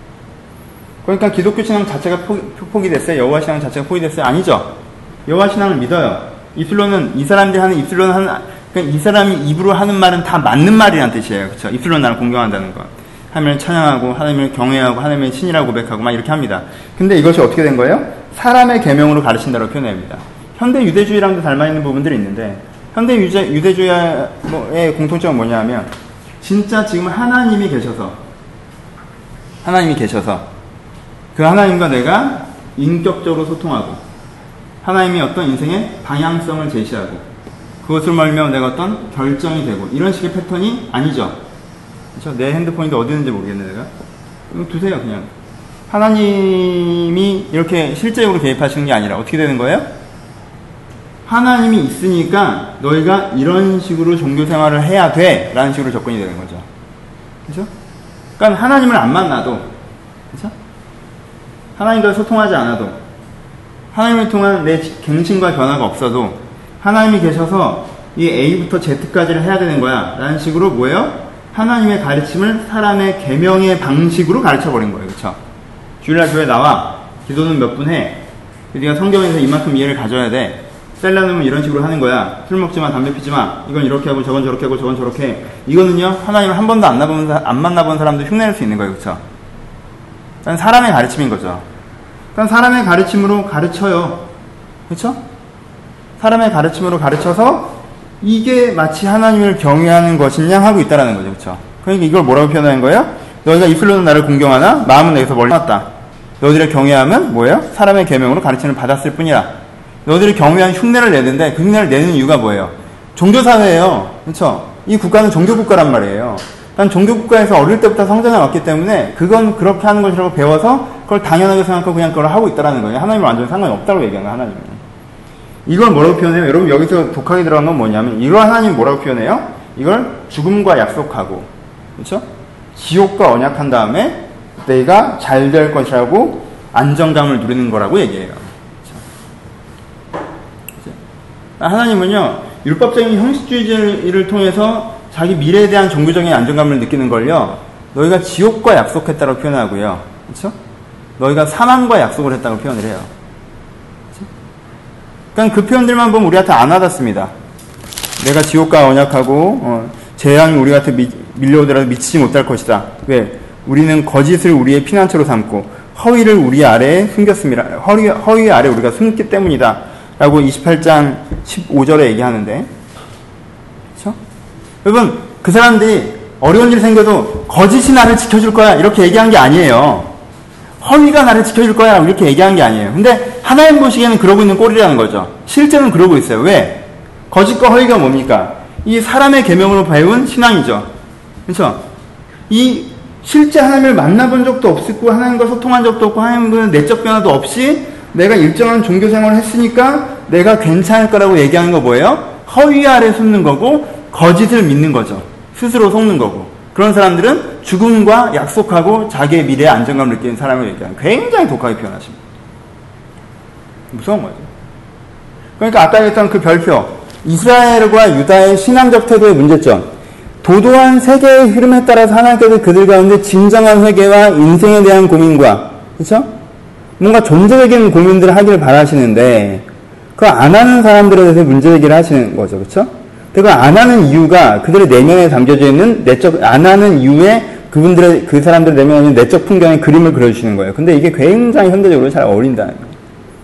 그러니까 기독교 신앙 자체가 포기, 포기 됐어요? 여호와 신앙 자체가 포기됐어요? 아니죠. 여호와 신앙을 믿어요. 입술로는 이 사람들이 하는 입술로는 하는 그러니까 이 사람이 입으로 하는 말은 다 맞는 말이란 뜻이에요. 그렇죠? 입술로 나를 공경한다는 거. 하나님을 찬양하고 하나님을 경외하고 하나님의 신이라고 고백하고 막 이렇게 합니다. 근데 이것이 어떻게 된 거예요? 사람의 계명으로 가르친다고 표현합니다. 현대 유대주의랑도 닮아있는 부분들이 있는데 현대 유대, 유대주의의 공통점은 뭐냐면 진짜 지금 하나님이 계셔서 하나님이 계셔서 그 하나님과 내가 인격적으로 소통하고 하나님이 어떤 인생의 방향성을 제시하고 그것을 말며 내가 어떤 결정이 되고 이런 식의 패턴이 아니죠. 그렇죠? 내 핸드폰인데 어디 있는지 모르겠네 내가. 그럼 두세요 그냥. 하나님이 이렇게 실제적으로 개입하시는 게 아니라 어떻게 되는 거예요? 하나님이 있으니까 너희가 이런 식으로 종교 생활을 해야 돼 라는 식으로 접근이 되는 거죠. 그렇죠? 그러니까 하나님을 안 만나도 그렇죠? 하나님과 소통하지 않아도 하나님을 통한 내 갱신과 변화가 없어도 하나님이 계셔서 이 A부터 Z까지를 해야 되는 거야 라는 식으로 뭐예요? 하나님의 가르침을 사람의 계명의 방식으로 가르쳐버린 거예요. 그렇죠? 주일날 교회 나와. 기도는 몇 분 해. 네가 성경에서 이만큼 이해를 가져야 돼. 셀라는 이런 식으로 하는 거야. 술 먹지 마, 담배 피지 마. 이건 이렇게 하고 저건 저렇게 하고 저건 저렇게 해. 이거는요. 하나님을 한 번도 안, 나본, 안 만나본 사람도 흉내낼 수 있는 거예요. 그렇죠? 그러니까 사람의 가르침인 거죠. 그러니까 사람의 가르침으로 가르쳐요. 그렇죠? 사람의 가르침으로 가르쳐서 이게 마치 하나님을 경외하는 것이냐 하고 있다라는 거죠. 그렇죠? 그러니까 이걸 뭐라고 표현하는 거예요? 너희가 입술로는 나를 공경하나 마음은 내게서 멀리 떠났다. 너희들의 경외함은 뭐예요? 사람의 계명으로 가르침을 받았을 뿐이라. 너희들이 경외한 흉내를 내는데 그 흉내를 내는 이유가 뭐예요? 종교사회예요. 그렇죠? 이 국가는 종교국가란 말이에요. 그러니까 종교국가에서 어릴 때부터 성장해 왔기 때문에 그건 그렇게 하는 것이라고 배워서 그걸 당연하게 생각하고 그냥 그걸 하고 있다라는 거예요. 하나님은 완전히 상관이 없다고 얘기하는 거예요. 하나님은. 이걸 뭐라고 표현해요? 여러분 여기서 독하게 들어간 건 뭐냐면 이걸 하나님 뭐라고 표현해요? 이걸 죽음과 약속하고 그렇죠? 지옥과 언약한 다음에 내가 잘 될 것이라고 안정감을 누리는 거라고 얘기해요. 그렇죠? 하나님은요, 율법적인 형식주의를 통해서 자기 미래에 대한 종교적인 안정감을 느끼는 걸요, 너희가 지옥과 약속했다고 표현하고요. 그렇죠? 너희가 사망과 약속을 했다고 표현을 해요. 그렇죠? 그러니까 그 표현들만 보면 우리한테 안 와닿습니다. 내가 지옥과 언약하고 어, 재앙이 우리한테 미, 밀려오더라도 미치지 못할 것이다. 왜? 우리는 거짓을 우리의 피난처로 삼고 허위를 우리 아래에 숨겼습니다. 허위, 허위 아래 우리가 숨기 때문이다. 라고 이십팔 장 십오 절에 얘기하는데, 그렇죠? 여러분, 그 사람들이 어려운 일 생겨도 거짓이 나를 지켜줄 거야 이렇게 얘기한 게 아니에요. 허위가 나를 지켜줄 거야 이렇게 얘기한 게 아니에요. 근데 하나님 보시기에는 그러고 있는 꼴이라는 거죠. 실제는 그러고 있어요. 왜? 거짓과 허위가 뭡니까? 이 사람의 계명으로 배운 신앙이죠. 그렇죠? 이 실제 하나님을 만나본 적도 없었고 하나님과 소통한 적도 없고 하나님과는 내적 변화도 없이 내가 일정한 종교 생활을 했으니까 내가 괜찮을 거라고 얘기하는 거 뭐예요? 허위 아래 숨는 거고 거짓을 믿는 거죠. 스스로 속는 거고. 그런 사람들은 죽음과 약속하고 자기의 미래의 안정감을 느끼는 사람을 얘기하는, 굉장히 독하게 표현하십니다. 무서운 거죠. 그러니까 아까 얘기했던 그 별표, 이스라엘과 유다의 신앙적 태도의 문제점, 도도한 세계의 흐름에 따라서 하나님께서 그들 가운데 진정한 회개와 인생에 대한 고민과, 그렇죠? 뭔가 존재적인 고민들을 하기를 바라시는데 그거 안 하는 사람들에 대해서 문제제기를 하시는 거죠. 그렇죠? 그거 안 하는 이유가 그들의 내면에 담겨져 있는 내적, 안 하는 이유에 그분들의, 그 사람들 내면에 있는 내적 풍경의 그림을 그려주시는 거예요. 근데 이게 굉장히 현대적으로 잘 어울린다는 거예요.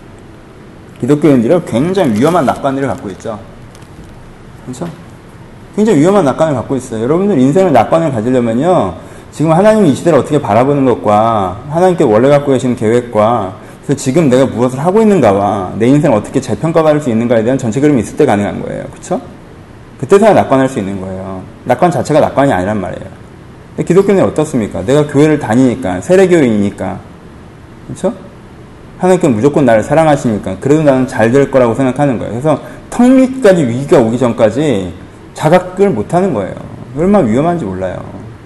기독교인들은 굉장히 위험한 낙관들을 갖고 있죠. 그렇죠? 굉장히 위험한 낙관을 갖고 있어요. 여러분들 인생을 낙관을 가지려면요, 지금 하나님이 이 시대를 어떻게 바라보는 것과 하나님께 원래 갖고 계신 계획과 그래서 지금 내가 무엇을 하고 있는가와 내 인생을 어떻게 재평가할 수 있는가에 대한 전체 그림이 있을 때 가능한 거예요. 그렇죠? 그때서야 낙관할 수 있는 거예요. 낙관 자체가 낙관이 아니란 말이에요. 근데 기독교는 어떻습니까? 내가 교회를 다니니까, 세례교인이니까, 그렇죠? 하나님께는 무조건 나를 사랑하시니까 그래도 나는 잘 될 거라고 생각하는 거예요. 그래서 턱 밑까지 위기가 오기 전까지 자각을 못하는 거예요. 얼마나 위험한지 몰라요.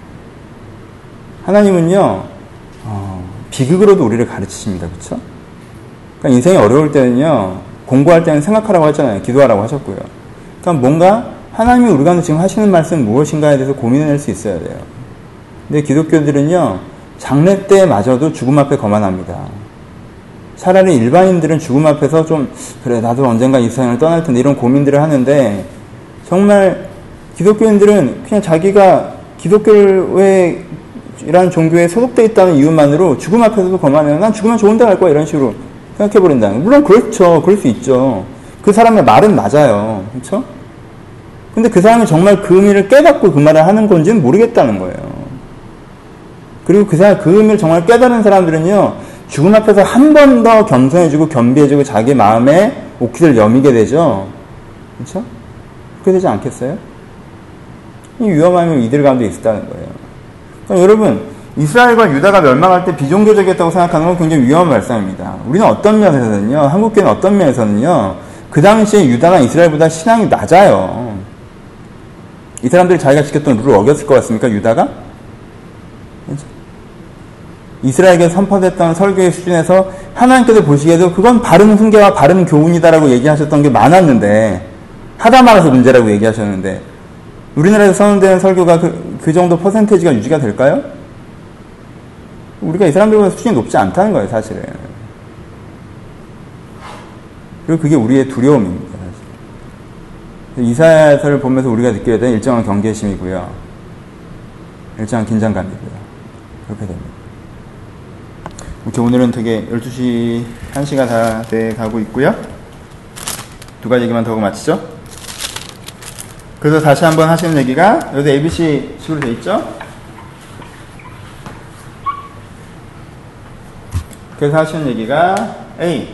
하나님은요, 어, 비극으로도 우리를 가르치십니다. 그렇죠? 그러니까 인생이 어려울 때는요, 공부할 때는 생각하라고 했잖아요. 기도하라고 하셨고요. 그러니까 뭔가 하나님이 우리 가운데 지금 하시는 말씀 무엇인가에 대해서 고민해낼 수 있어야 돼요. 근데 기독교들은요, 장례 때마저도 죽음 앞에 거만합니다. 차라리 일반인들은 죽음 앞에서 좀, 그래, 나도 언젠가 이 세상을 떠날 텐데 이런 고민들을 하는데, 정말 기독교인들은 그냥 자기가 기독교의 이라는 종교에 소속되어 있다는 이유만으로 죽음 앞에서도 거만해요. 난 죽으면 좋은 데 갈 거야 이런 식으로 생각해버린다는 거예요. 물론 그렇죠. 그럴 수 있죠. 그 사람의 말은 맞아요. 그렇죠? 근데 그 사람이 정말 그 의미를 깨닫고 그 말을 하는 건지는 모르겠다는 거예요. 그리고 그 사람, 그 의미를 정말 깨달은 사람들은요, 죽음 앞에서 한 번 더 겸손해지고 겸비해지고 자기 마음에 오키를 여미게 되죠. 그렇죠? 그렇게 되지 않겠어요? 이 위험함이 이들 가운데 있었다는 거예요. 그러니까 여러분, 이스라엘과 유다가 멸망할 때 비종교적이었다고 생각하는 건 굉장히 위험한 말씀입니다. 우리는 어떤 면에서는요, 한국교회는 어떤 면에서는요, 그 당시에 유다나 이스라엘보다 신앙이 낮아요. 이 사람들이 자기가 지켰던 룰을 어겼을 것 같습니까, 유다가? 그렇죠? 이스라엘에게 선포됐던 설교의 수준에서 하나님께서 보시기에도 그건 바른 훈계와 바른 교훈이다라고 얘기하셨던 게 많았는데, 하다 말아서 문제라고 얘기하셨는데, 우리나라에서 선언되는 설교가 그, 그 정도 퍼센테이지가 유지가 될까요? 우리가 이 사람들보다 수준이 높지 않다는 거예요, 사실은. 그리고 그게 우리의 두려움입니다, 사실. 이사야서를 보면서 우리가 느껴야 되는 일정한 경계심이고요. 일정한 긴장감이고요. 그렇게 됩니다. 이렇게 오늘은 되게 열두 시, 한 시가 다 돼 가고 있고요. 두 가지 얘기만 더 하고 마치죠. 그래서 다시 한번 하시는 얘기가, 여기 에이비씨 식으로 돼 있죠? 그래서 하시는 얘기가, A.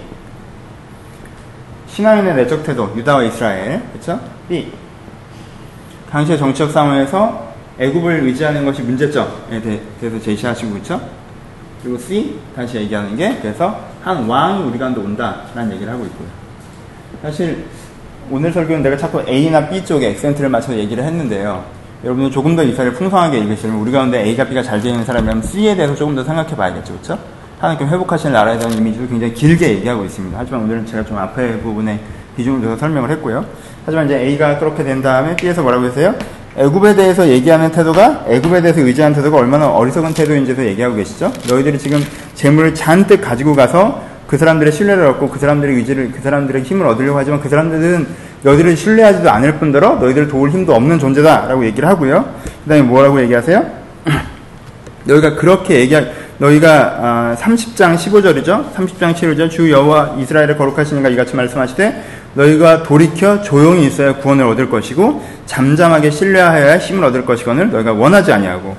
신앙인의 내적 태도, 유다와 이스라엘. 그쵸? B. 당시의 정치적 상황에서 애굽을 의지하는 것이 문제점에 대해서 제시하시고, 그쵸? 그리고 C. 다시 얘기하는 게, 그래서 한 왕이 우리 가운데 온다. 라는 얘기를 하고 있고요. 사실, 오늘 설교는 내가 자꾸 A나 B 쪽에 액센트를 맞춰서 얘기를 했는데요. 여러분은 조금 더 이사를 풍성하게 읽으시려면 우리 가운데 A가 B가 잘 되어 있는 사람이라면 C에 대해서 조금 더 생각해 봐야겠죠. 그렇죠? 하나님께 회복하시는 나라에 대한 이미지도 굉장히 길게 얘기하고 있습니다. 하지만 오늘은 제가 좀 앞에 부분에 비중을 둬서 설명을 했고요. 하지만 이제 A가 그렇게 된 다음에 B에서 뭐라고 했어요? 애굽에 대해서 얘기하는 태도가, 애굽에 대해서 의지하는 태도가 얼마나 어리석은 태도인지도 얘기하고 계시죠? 너희들이 지금 재물을 잔뜩 가지고 가서 그 사람들의 신뢰를 얻고 그 사람들의 의지를, 그 사람들의 힘을 얻으려고 하지만 그 사람들은 너희들을 신뢰하지도 않을 뿐더러 너희들을 도울 힘도 없는 존재다라고 얘기를 하고요. 그 다음에 뭐라고 얘기하세요? 너희가 그렇게 얘기하, 너희가 삼십 장 십오 절이죠? 삼십 장 십오 절 주 여호와 이스라엘을 거룩하시니가 이같이 말씀하시되 너희가 돌이켜 조용히 있어야 구원을 얻을 것이고 잠잠하게 신뢰하여야 힘을 얻을 것이거늘 너희가 원하지 아니하고.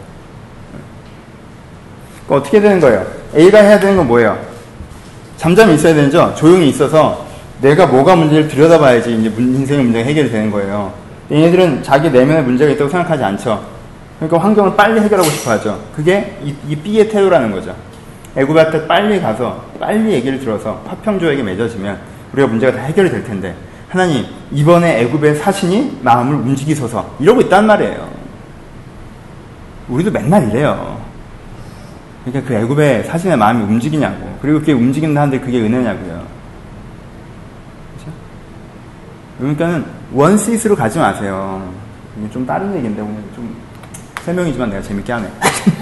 그러니까 어떻게 되는 거예요? A가 해야 되는 건 뭐예요? 잠잠히 있어야 되죠? 조용히 있어서 내가 뭐가 문제를 들여다봐야지 이제 인생의 문제가 해결이 되는 거예요. 얘네들은 자기 내면에 문제가 있다고 생각하지 않죠. 그러니까 환경을 빨리 해결하고 싶어 하죠. 그게 이, 이 B의 태도라는 거죠. 애굽한테 빨리 가서 빨리 얘기를 들어서 화평조약에 맺어지면 우리가 문제가 다 해결이 될 텐데 하나님 이번에 애굽의 사신이 마음을 움직이소서 이러고 있단 말이에요. 우리도 맨날 이래요. 그러니까 그 애굽의 사신의 마음이 움직이냐고, 그리고 그게 움직인다 하는데 그게 은혜냐고요. 그렇죠? 그러니까는 원시스로 가지 마세요. 이게 좀 다른 얘기인데 오늘 좀 세 명이지만 내가 재밌게 하네.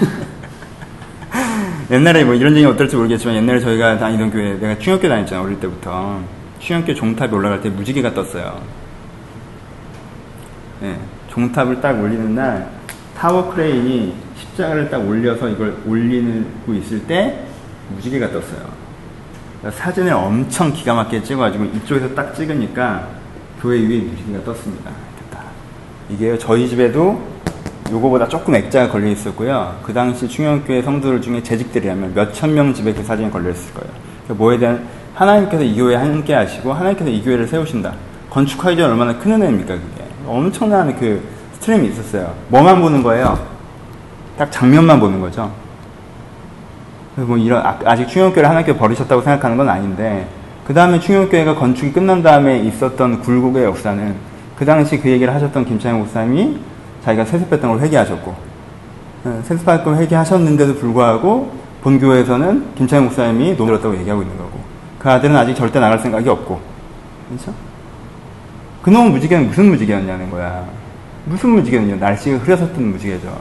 옛날에 뭐 이런 얘기 어떨지 모르겠지만 옛날에 저희가 다니던 교회, 내가 충역교 다녔잖아 어릴 때부터. 충역교 종탑에 올라갈 때 무지개가 떴어요. 네, 종탑을 딱 올리는 날 타워 크레인이 십자가를 딱 올려서 이걸 올리고 있을 때 무지개가 떴어요. 사진을 엄청 기가 막히게 찍어가지고 이쪽에서 딱 찍으니까 교회 위에 무지개가 떴습니다. 됐다. 이게 저희 집에도 요거보다 조금 액자가 걸려 있었고요. 그 당시 충영교회 성도들 중에 재직들이라면 몇천 명 집에 그 사진이 걸려 있을 거예요. 뭐에 대한 하나님께서 이 교회에 함께 하시고 하나님께서 이 교회를 세우신다. 건축하기 전에 얼마나 큰 은혜입니까 그게. 엄청난 그 스트림이 있었어요. 뭐만 보는 거예요? 딱 장면만 보는 거죠. 뭐 이런 아직 충영교회를 하나님께서 버리셨다고 생각하는 건 아닌데, 그 다음에 충영교회가 건축이 끝난 다음에 있었던 굴곡의 역사는 그 당시 그 얘기를 하셨던 김창현 목사님이 자기가 세습했던 걸 회개하셨고, 세습할 걸 회개하셨는데도 불구하고 본교회에서는 김창현 목사님이 노 들었다고 얘기하고 있는 거고, 그 아들은 아직 절대 나갈 생각이 없고, 그렇죠? 그놈의 무지개는 무슨 무지개였냐는 거야. 무슨 무지개는요? 날씨가 흐려졌던 무지개죠.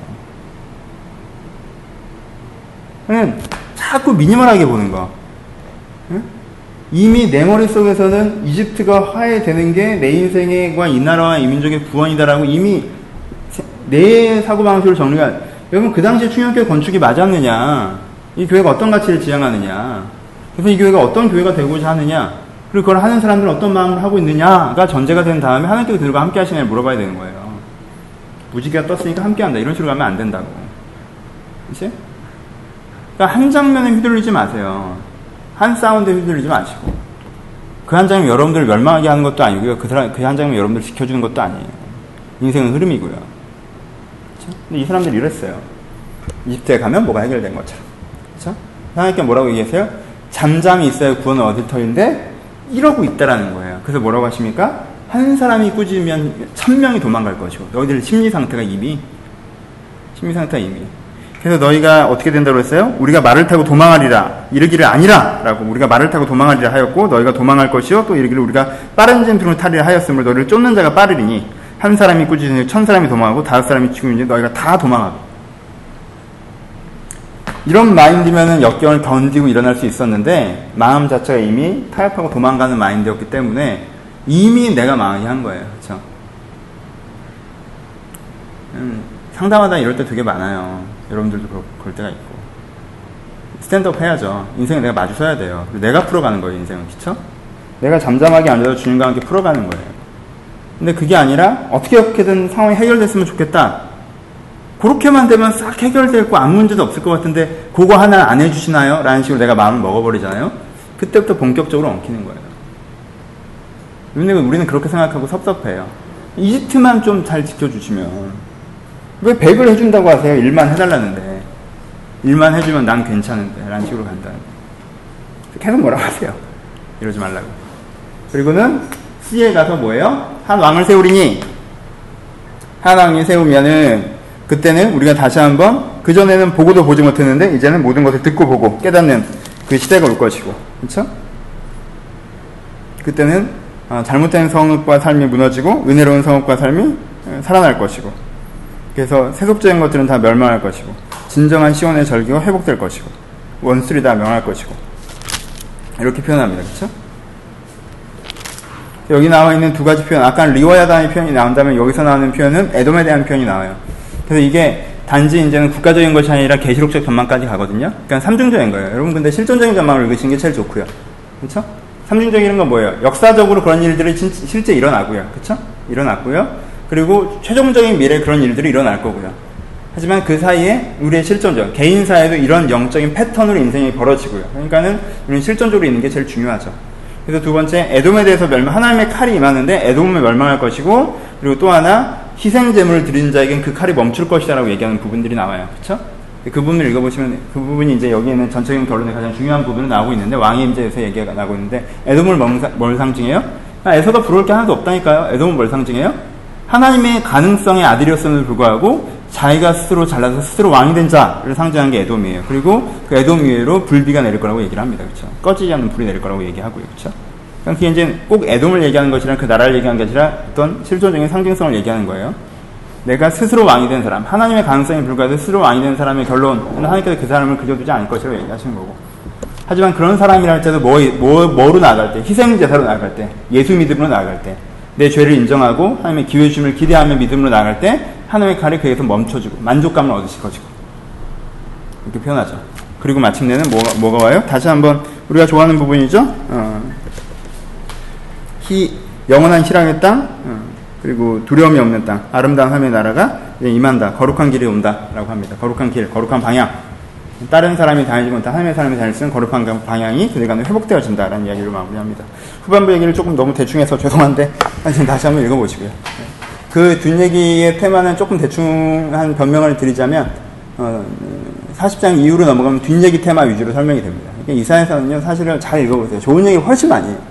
그냥 자꾸 미니멀하게 보는 거. 응? 이미 내 머릿속에서는 이집트가 화해되는 게 내 인생과 이 나라와 이 민족의 구원이다라고 이미 내 사고방식으로 정리가. 여러분 그 당시에 충영교회 건축이 맞았느냐, 이 교회가 어떤 가치를 지향하느냐, 그래서 이 교회가 어떤 교회가 되고자 하느냐, 그리고 그걸 하는 사람들은 어떤 마음을 하고 있느냐가 전제가 된 다음에 하나님께서 그들과 함께 하시냐를 물어봐야 되는 거예요. 무지개가 떴으니까 함께 한다 이런 식으로 가면 안 된다고. 그치? 그러니까 한 장면에 휘둘리지 마세요. 한 사운드에 휘둘리지 마시고, 그 한 장면 여러분들을 멸망하게 하는 것도 아니고요, 그 사람, 그 한 장면 여러분들을 지켜주는 것도 아니에요. 인생은 흐름이고요. 근데 이 사람들이 이랬어요. 이집트에 가면 뭐가 해결된 것처럼. 그렇죠? 하나님께 뭐라고 얘기했어요? 잠잠히 있어야 구원을 얻을 터인데 이러고 있다라는 거예요. 그래서 뭐라고 하십니까? 한 사람이 꾸짖으면 천 명이 도망갈 것이고, 너희들 심리 상태가 이미 심리 상태가 이미. 그래서 너희가 어떻게 된다고 했어요? 우리가 말을 타고 도망하리라 이르기를 아니라 라고, 우리가 말을 타고 도망하리라 하였고 너희가 도망할 것이요 또 이르기를 우리가 빠른 짐승을 타리라 하였으므로 너희를 쫓는 자가 빠르리니 한 사람이 꾸짖으니 천 사람이 도망하고 다섯 사람이 죽으니 너희가 다 도망하고. 이런 마인드면은 역경을 견디고 일어날 수 있었는데 마음 자체가 이미 타협하고 도망가는 마인드였기 때문에 이미 내가 망하게 한 거예요. 그렇죠? 음, 상담하다 이럴 때 되게 많아요. 여러분들도 그럴, 그럴 때가 있고. 스탠드업 해야죠. 인생에 내가 마주 서야 돼요. 내가 풀어가는 거예요, 인생은. 그렇죠? 내가 잠잠하게 앉아서 주님과 함께 풀어가는 거예요. 근데 그게 아니라 어떻게 어떻게든 상황이 해결됐으면 좋겠다. 그렇게만 되면 싹 해결되고 아무 문제도 없을 것 같은데 그거 하나 안 해주시나요? 라는 식으로 내가 마음을 먹어버리잖아요. 그때부터 본격적으로 엉키는 거예요. 근데 우리는 그렇게 생각하고 섭섭해요. 이집트만 좀 잘 지켜주시면 왜 백을 해준다고 하세요? 일만 해달라는데. 일만 해주면 난 괜찮은데 라는 식으로 간다. 계속 뭐라고 하세요? 이러지 말라고. 그리고는 C에 가서 뭐예요? 한 왕을 세우리니, 한 왕이 세우면은 그때는 우리가 다시 한번, 그전에는 보고도 보지 못했는데 이제는 모든 것을 듣고 보고 깨닫는 그 시대가 올 것이고, 그렇죠? 그때는 어, 잘못된 성읍과 삶이 무너지고 은혜로운 성읍과 삶이 살아날 것이고, 그래서 세속적인 것들은 다 멸망할 것이고, 진정한 시온의 절기가 회복될 것이고, 원수들이 다 명할 것이고, 이렇게 표현합니다. 그렇죠? 여기 나와 있는 두 가지 표현, 아까 리워야다의 표현이 나온다면 여기서 나오는 표현은 에돔에 대한 표현이 나와요. 그래서 이게 단지 이제는 국가적인 것이 아니라 계시록적 전망까지 가거든요. 그러니까 삼중적인 거예요. 여러분 근데 실존적인 전망을 읽으시는 게 제일 좋고요. 그렇죠? 삼중적인 건 뭐예요? 역사적으로 그런 일들이 진, 실제 일어나고요. 그렇죠? 일어났고요. 그리고 최종적인 미래에 그런 일들이 일어날 거고요. 하지만 그 사이에 우리의 실존적, 개인사에도 이런 영적인 패턴으로 인생이 벌어지고요. 그러니까는 우리는 실존적으로 있는 게 제일 중요하죠. 그래서 두 번째, 에돔에 대해서 멸망, 하나님의 칼이 임하는데 에돔은 멸망할 것이고, 그리고 또 하나, 희생제물을 드리는 자에겐 그 칼이 멈출 것이다라고 얘기하는 부분들이 나와요. 그쵸? 그 부분을 읽어보시면 그 부분이 이제 여기에는 전적인 결론의 가장 중요한 부분이 나오고 있는데, 왕의 임재에서 얘기가 나오고 있는데, 에돔을 뭘 상징해요? 에서도 부러울 게 하나도 없다니까요. 에돔은 뭘 상징해요? 하나님의 가능성의 아들이었음에도 불구하고 자기가 스스로 잘나서 스스로 왕이 된 자를 상징하는 게 에돔이에요. 그리고 그 에돔 위로 불비가 내릴 거라고 얘기를 합니다. 그렇죠? 꺼지지 않는 불이 내릴 거라고 얘기하고요. 그렇죠? 그러니까 그게 이제 꼭 에돔을 얘기하는 것이라 그 나라를 얘기하는 게 아니라 어떤 실존적인 상징성을 얘기하는 거예요. 내가 스스로 왕이 된 사람, 하나님의 가능성에 불과해서 스스로 왕이 된 사람의 결론은 하나님께서 그 사람을 그려두지 않을 것이라고 얘기하시는 거고. 하지만 그런 사람이라 할지라도 뭐, 뭐, 뭐로 나아갈 때, 희생제사로 나아갈 때, 예수 믿음으로 나아갈 때, 내 죄를 인정하고 하나님의 기회 주심을 기대하며 믿음으로 나아갈 때 하나님의 칼이 그에게서 멈춰주고 만족감을 얻으실 것이고, 이렇게 표현하죠. 그리고 마침내는 뭐가, 뭐가 와요? 다시 한번 우리가 좋아하는 부분이죠. 어, 희, 영원한 희락의 땅, 어, 그리고 두려움이 없는 땅, 아름다운 하나님의 나라가 임한다. 거룩한 길이 온다 라고 합니다. 거룩한 길, 거룩한 방향, 다른 사람이 다니지 못한 하나님의 사람이 다닐 수 있는 거룩한 방향이 그들 간에 회복되어진다라는 이야기를 마무리합니다. 후반부 얘기를 조금 너무 대충해서 죄송한데 다시 한번 읽어보시고요. 그 뒷얘기의 테마는 조금 대충한 변명을 드리자면, 어, 사십 장 이후로 넘어가면 뒷얘기 테마 위주로 설명이 됩니다. 그러니까 이사야서는요, 사실은 잘 읽어보세요. 좋은 얘기 훨씬 많이 해요.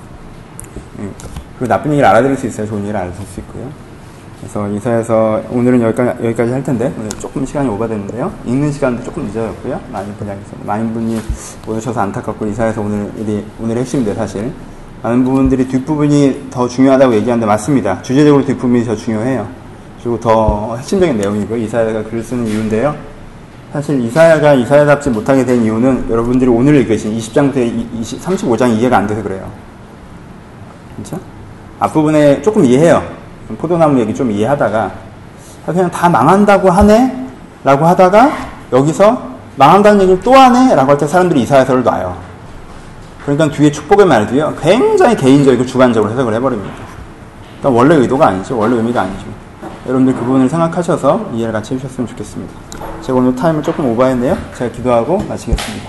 그리고 나쁜 얘기를 알아들을 수 있어야 좋은 얘기를 알아들을 수 있고요. 그래서 이사야서 오늘은 여기까지, 여기까지 할 텐데, 오늘 조금 시간이 오버됐는데요. 읽는 시간도 조금 늦어졌고요. 많은 분야에서. 많은 분이 못 오셔서 안타깝고, 이사야서 오늘이, 오늘의 핵심인데, 사실. 많은 부분들이 뒷부분이 더 중요하다고 얘기하는데 맞습니다. 주제적으로 뒷부분이 더 중요해요. 그리고 더 핵심적인 내용이고요. 이사야가 글을 쓰는 이유인데요. 사실 이사야가 이사야답지 못하게 된 이유는 여러분들이 오늘 읽으신 이십 장부터 삼십오 장이 이해가 안 돼서 그래요. 그렇죠? 앞부분에 조금 이해해요. 포도나무 얘기 좀 이해하다가 그냥 다 망한다고 하네? 라고 하다가 여기서 망한다는 얘기를 또 하네? 라고 할 때 사람들이 이사야서를 놔요. 그러니까 뒤에 축복의 말도요, 굉장히 개인적이고 주관적으로 해석을 해버립니다. 그러니까 원래 의도가 아니죠. 원래 의미가 아니죠. 여러분들 그 부분을 생각하셔서 이해를 같이 해주셨으면 좋겠습니다. 제가 오늘 타임을 조금 오버했네요. 제가 기도하고 마치겠습니다.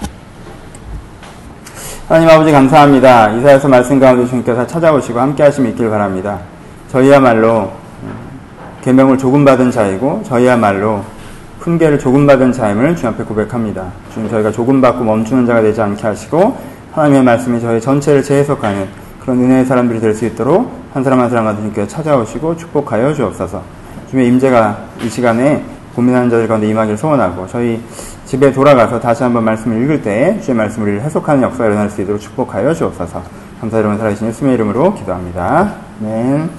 하나님 아버지 감사합니다. 이사야서 말씀 가운데 주님께서 찾아오시고 함께 하심이 있길 바랍니다. 저희야말로 계명을 조금 받은 자이고 저희야말로 훈계를 조금 받은 자임을 주님 앞에 고백합니다. 주님, 저희가 조금 받고 멈추는 자가 되지 않게 하시고 하나님의 말씀이 저희 전체를 재해석하는 그런 은혜의 사람들이 될 수 있도록 한 사람 한 사람마다 주님께서 찾아오시고 축복하여 주옵소서. 주님의 임재가 이 시간에 고민하는 자들 가운데 임하기를 소원하고 저희 집에 돌아가서 다시 한번 말씀을 읽을 때 주의 말씀을 해석하는 역사가 일어날 수 있도록 축복하여 주옵소서. 감사 이름을 살아계신 예수님의 이름으로 기도합니다. 아멘.